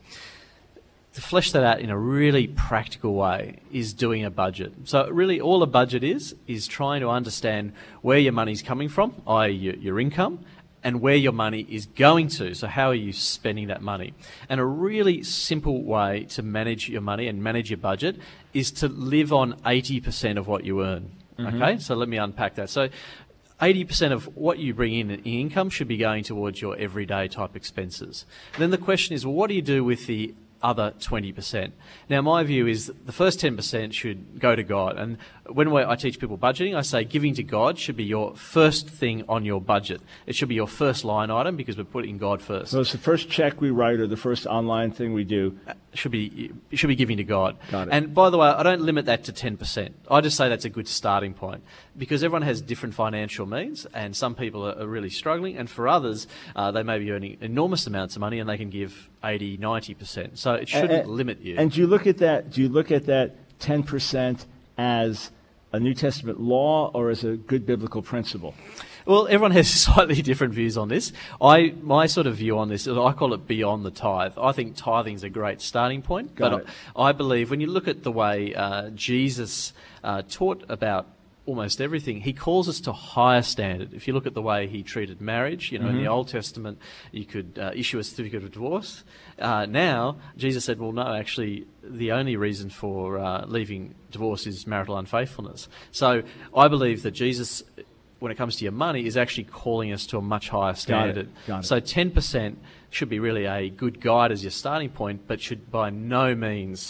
To flesh that out in a really practical way is doing a budget. So really all a budget is, is trying to understand where your money's coming from, that is your, your income, and where your money is going to. So how are you spending that money? And a really simple way to manage your money and manage your budget is to live on eighty percent of what you earn. Mm-hmm. Okay, so let me unpack that. So eighty percent of what you bring in in income should be going towards your everyday type expenses. And then the question is, well, what do you do with the other twenty percent? Now, my view is the first ten percent should go to God. And when I teach people budgeting, I say giving to God should be your first thing on your budget. It should be your first line item because we're putting God first. So it's the first check we write or the first online thing we do. Should be it should be giving to God. Got it. And by the way, I don't limit that to ten percent. I just say that's a good starting point because everyone has different financial means, and some people are, are really struggling, and for others, uh, they may be earning enormous amounts of money and they can give eighty, ninety percent. So it shouldn't and, limit you. And do you look at that? Do you look at that ten percent as a New Testament law or as a good biblical principle? Well, everyone has slightly different views on this. I my sort of view on this is I call it beyond the tithe. I think tithing is a great starting point. Got but it. I, I believe when you look at the way uh, Jesus uh, taught about almost everything, he calls us to a higher standard. If you look at the way he treated marriage, you know, mm-hmm. in the Old Testament, you could uh, issue a certificate of divorce. Uh, now, Jesus said, well, no, actually, the only reason for uh, leaving divorce is marital unfaithfulness. So I believe that Jesus, when it comes to your money, is actually calling us to a much higher standard. Got it. Got it. So ten percent should be really a good guide as your starting point, but should by no means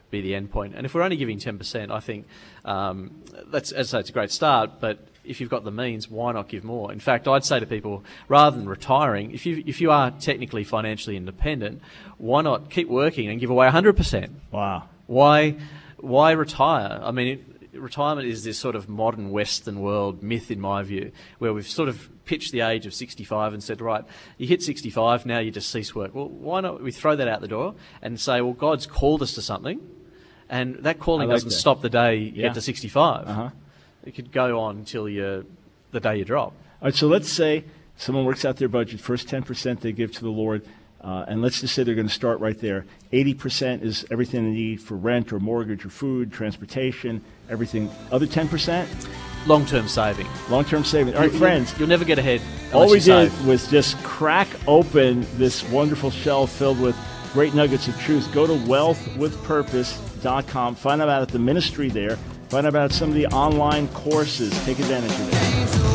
be the end point. And if we're only giving ten percent, I think um, that's, as I say, it's a great start, but if you've got the means, why not give more? In fact, I'd say to people, rather than retiring, if you if you are technically financially independent, why not keep working and give away one hundred percent? Wow. Why, why retire? I mean, it, retirement is this sort of modern Western world myth, in my view, where we've sort of pitched the age of sixty-five and said, right, you hit sixty-five, now you just cease work. Well, why not we throw that out the door and say, well, God's called us to something, and that calling like doesn't that. stop the day you Yeah. get to sixty-five. Uh-huh. It could go on until you, the day you drop. All right, so let's say someone works out their budget. First ten percent they give to the Lord, uh, and let's just say they're going to start right there. eighty percent is everything they need for rent or mortgage or food, transportation, everything. Other ten percent? Long-term saving. Long-term saving. All right, You- friends. You'll never get ahead All unless we you did save. was just crack open this wonderful shell filled with great nuggets of truth. Go to wealth with purpose dot com. Find out about the ministry there. Find out about some of the online courses. Take advantage of it.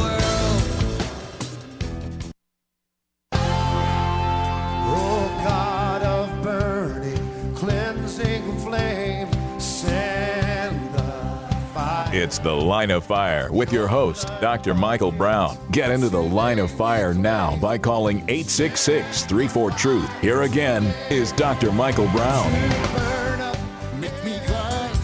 Oh, God of burning, cleansing flame, send the fire. It's The Line of Fire with your host, Doctor Michael Brown. Get into the Line of Fire now by calling eight six six, three four, truth. Here again is Doctor Michael Brown. Burn up, make me glad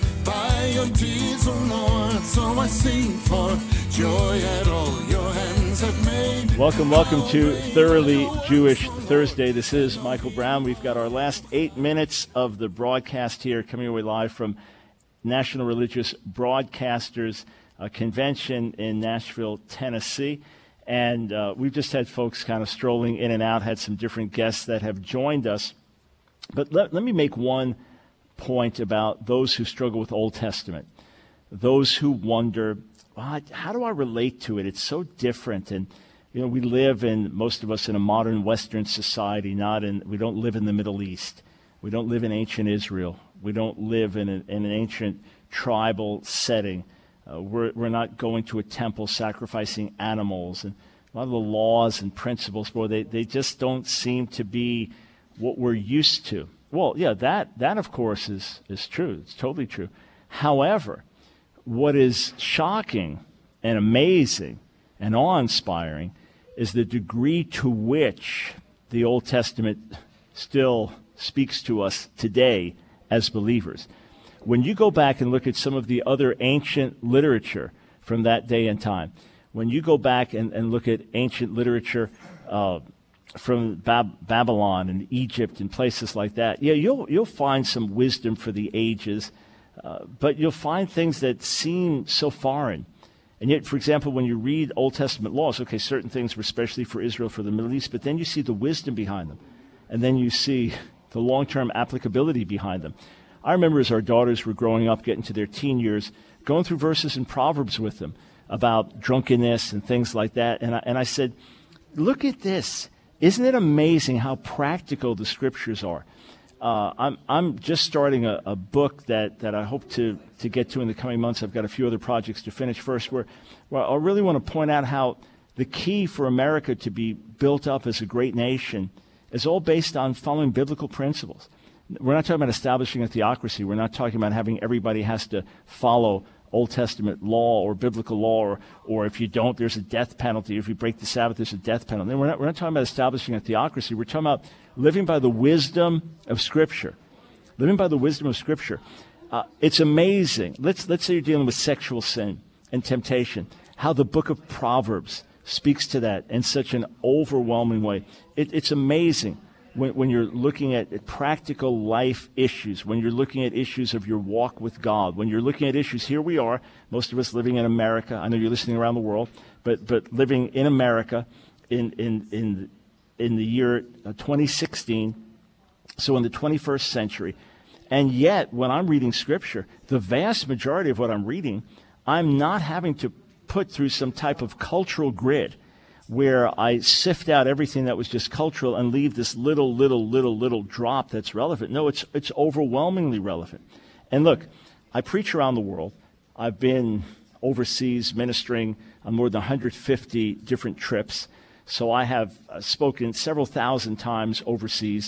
by your deeds, O Lord. So I sing for joy at all your hands have made. Welcome, welcome to Thoroughly Jewish Thursday. This is Michael Brown. We've got our last eight minutes of the broadcast here, coming away live from National Religious Broadcasters uh, Convention in Nashville, Tennessee. And uh, we've just had folks kind of strolling in and out, had some different guests that have joined us. But let, let me make one point about those who struggle with Old Testament, those who wonder, well, how do I relate to it? It's so different. And, you know, we live in, most of us, in a modern Western society, not in, we don't live in the Middle East. We don't live in ancient Israel. We don't live in, a, in an ancient tribal setting. Uh, we're, we're not going to a temple sacrificing animals. And a lot of the laws and principles, boy, they, they just don't seem to be what we're used to. Well, yeah, that, that of course, is, is true. It's totally true. However, what is shocking and amazing and awe-inspiring is the degree to which the Old Testament still speaks to us today as believers. When you go back and look at some of the other ancient literature from that day and time, when you go back and, and look at ancient literature uh, from Bab- Babylon and Egypt and places like that, yeah, you'll you'll find some wisdom for the ages, uh, but you'll find things that seem so foreign. And yet, for example, when you read Old Testament laws, okay, certain things were especially for Israel, for the Middle East, but then you see the wisdom behind them, and then you see the long-term applicability behind them. I remember as our daughters were growing up, getting to their teen years, going through verses in Proverbs with them about drunkenness and things like that. And I, and I said, look at this. Isn't it amazing how practical the scriptures are? Uh, I'm, I'm just starting a, a book that, that I hope to, to get to in the coming months. I've got a few other projects to finish first, where, where I really want to point out how the key for America to be built up as a great nation is all based on following biblical principles. We're not talking about establishing a theocracy. We're not talking about having everybody has to follow Old Testament law or biblical law, or, or if you don't, there's a death penalty. If you break the Sabbath, there's a death penalty. We're not, we're not talking about establishing a theocracy. We're talking about living by the wisdom of Scripture. Living by the wisdom of Scripture. Uh, it's amazing. Let's, let's say you're dealing with sexual sin and temptation, how the book of Proverbs speaks to that in such an overwhelming way. It, it's amazing. When, when you're looking at, at practical life issues, when you're looking at issues of your walk with God, when you're looking at issues, here we are, most of us living in America. I know you're listening around the world, but but living in America in in in in the year twenty sixteen, so in the twenty-first century. And yet, when I'm reading Scripture, the vast majority of what I'm reading, I'm not having to put through some type of cultural grid where I sift out everything that was just cultural and leave this little, little, little, little drop that's relevant. No, it's it's overwhelmingly relevant. And look, I preach around the world. I've been overseas ministering on more than one hundred fifty different trips. So I have uh, spoken several thousand times overseas.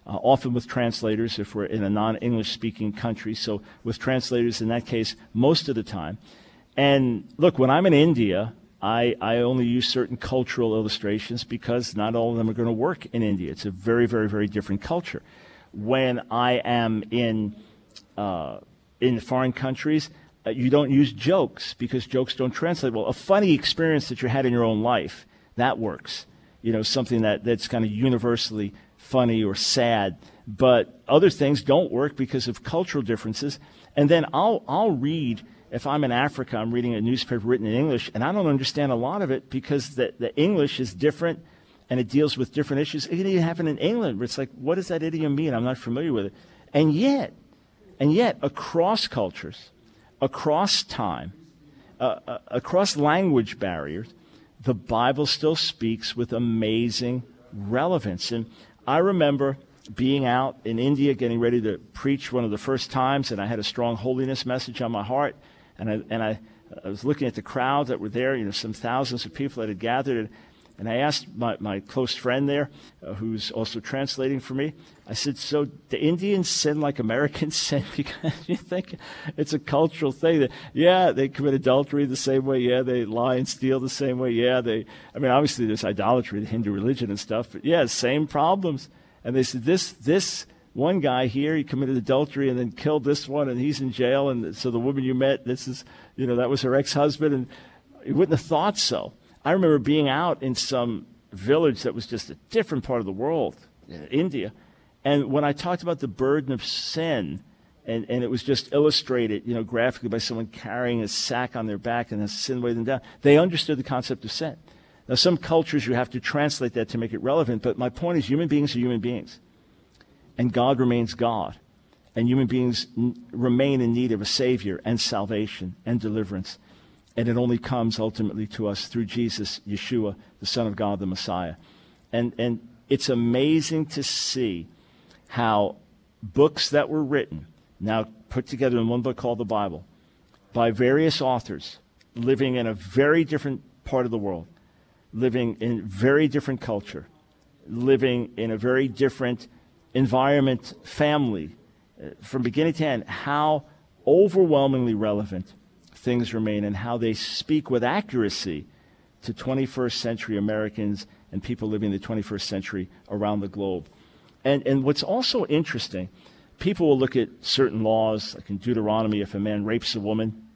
uh, often with translators if we're in a non-English speaking country, so with translators in that case most of the time. And look, when I'm in India, I, I only use certain cultural illustrations because not all of them are going to work in India. It's a very, very, very different culture. When I am in uh, in foreign countries, uh, you don't use jokes because jokes don't translate well. A funny experience that you had in your own life, that works. You know, something that, that's kind of universally funny or sad. But other things don't work because of cultural differences. And then I'll I'll read, if I'm in Africa, I'm reading a newspaper written in English, and I don't understand a lot of it because the, the English is different and it deals with different issues. It can even happen in England where it's like, what does that idiom mean? I'm not familiar with it. And yet, and yet, across cultures, across time, uh, uh, across language barriers, the Bible still speaks with amazing relevance. And I remember being out in India, getting ready to preach one of the first times, and I had a strong holiness message on my heart. And I and I, I was looking at the crowd that were there, you know, some thousands of people that had gathered. And, and I asked my, my close friend there, uh, who's also translating for me, I said, so the Indians sin like Americans sin? Because you think it's a cultural thing. That, yeah, they commit adultery the same way. Yeah, they lie and steal the same way. Yeah, they, I mean, obviously there's idolatry, the Hindu religion and stuff. But yeah, same problems. And they said, this this one guy here, he committed adultery and then killed this one, and he's in jail. And so the woman you met, this is, you know, that was her ex-husband. And you wouldn't have thought so. I remember being out in some village that was just a different part of the world, India. And when I talked about the burden of sin, and, and it was just illustrated, you know, graphically by someone carrying a sack on their back and the sin weighed them down, they understood the concept of sin. Now, some cultures you have to translate that to make it relevant, but my point is human beings are human beings. And God remains God. And human beings n- remain in need of a Savior and salvation and deliverance. And it only comes ultimately to us through Jesus, Yeshua, the Son of God, the Messiah. And, and it's amazing to see how books that were written, now put together in one book called the Bible, by various authors living in a very different part of the world, living in very different culture, living in a very different environment, family, uh, from beginning to end, how overwhelmingly relevant things remain and how they speak with accuracy to twenty-first century Americans and people living in the twenty-first century around the globe. And, and what's also interesting, people will look at certain laws, like in Deuteronomy, if a man rapes a woman,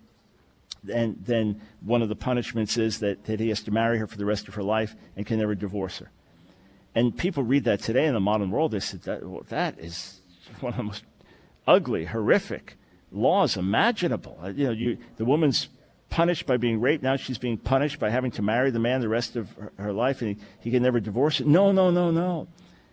and then one of the punishments is that, that he has to marry her for the rest of her life and can never divorce her. And people read that today in the modern world, they said, that, well, that is one of the most ugly, horrific laws imaginable. You know, you, the woman's punished by being raped. Now she's being punished by having to marry the man the rest of her, her life, and he, he can never divorce her. No, no, no, no.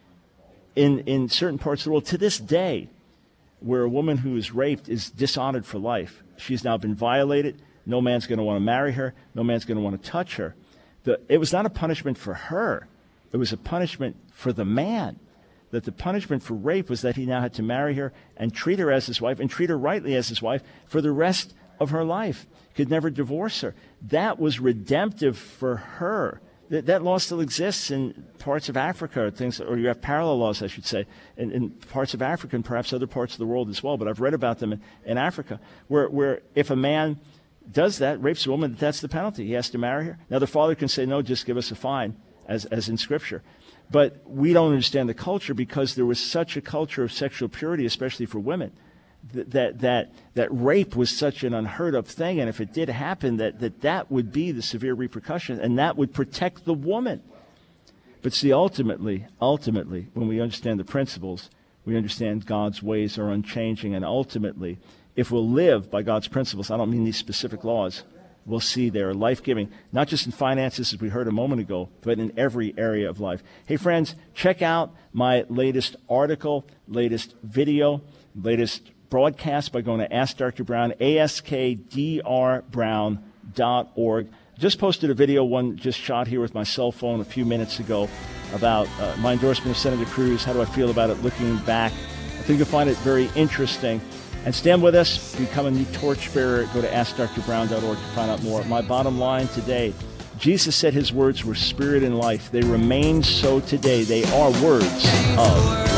In in certain parts of the world, to this day, where a woman who is raped is dishonored for life, she's now been violated. No man's going to want to marry her. No man's going to want to touch her. The, it was not a punishment for her. It was a punishment for the man. That the punishment for rape was that he now had to marry her and treat her as his wife and treat her rightly as his wife for the rest of her life. Could never divorce her. That was redemptive for her. That, that law still exists in parts of Africa, or things, or you have parallel laws, I should say, in, in parts of Africa and perhaps other parts of the world as well. But I've read about them in, in Africa, where, where if a man does that, rapes a woman, that's the penalty. He has to marry her. Now the father can say, no, just give us a fine, as as in Scripture. But we don't understand the culture because there was such a culture of sexual purity, especially for women, that that that, that rape was such an unheard of thing. And if it did happen, that, that that would be the severe repercussion, and that would protect the woman. But see, ultimately, ultimately, when we understand the principles, we understand God's ways are unchanging. And ultimately, if we'll live by God's principles, I don't mean these specific laws, we'll see they're life-giving, not just in finances, as we heard a moment ago, but in every area of life. Hey, friends, check out my latest article, latest video, latest broadcast by going to Ask Doctor Brown, ask d r brown dot org. Just posted a video, one just shot here with my cell phone a few minutes ago, about uh, my endorsement of Senator Cruz. How do I feel about it looking back? I think you'll find it very interesting. And stand with us, become a new torchbearer. Go to ask dr brown dot org to find out more. My bottom line today, Jesus said his words were spirit and life. They remain so today. They are words of life.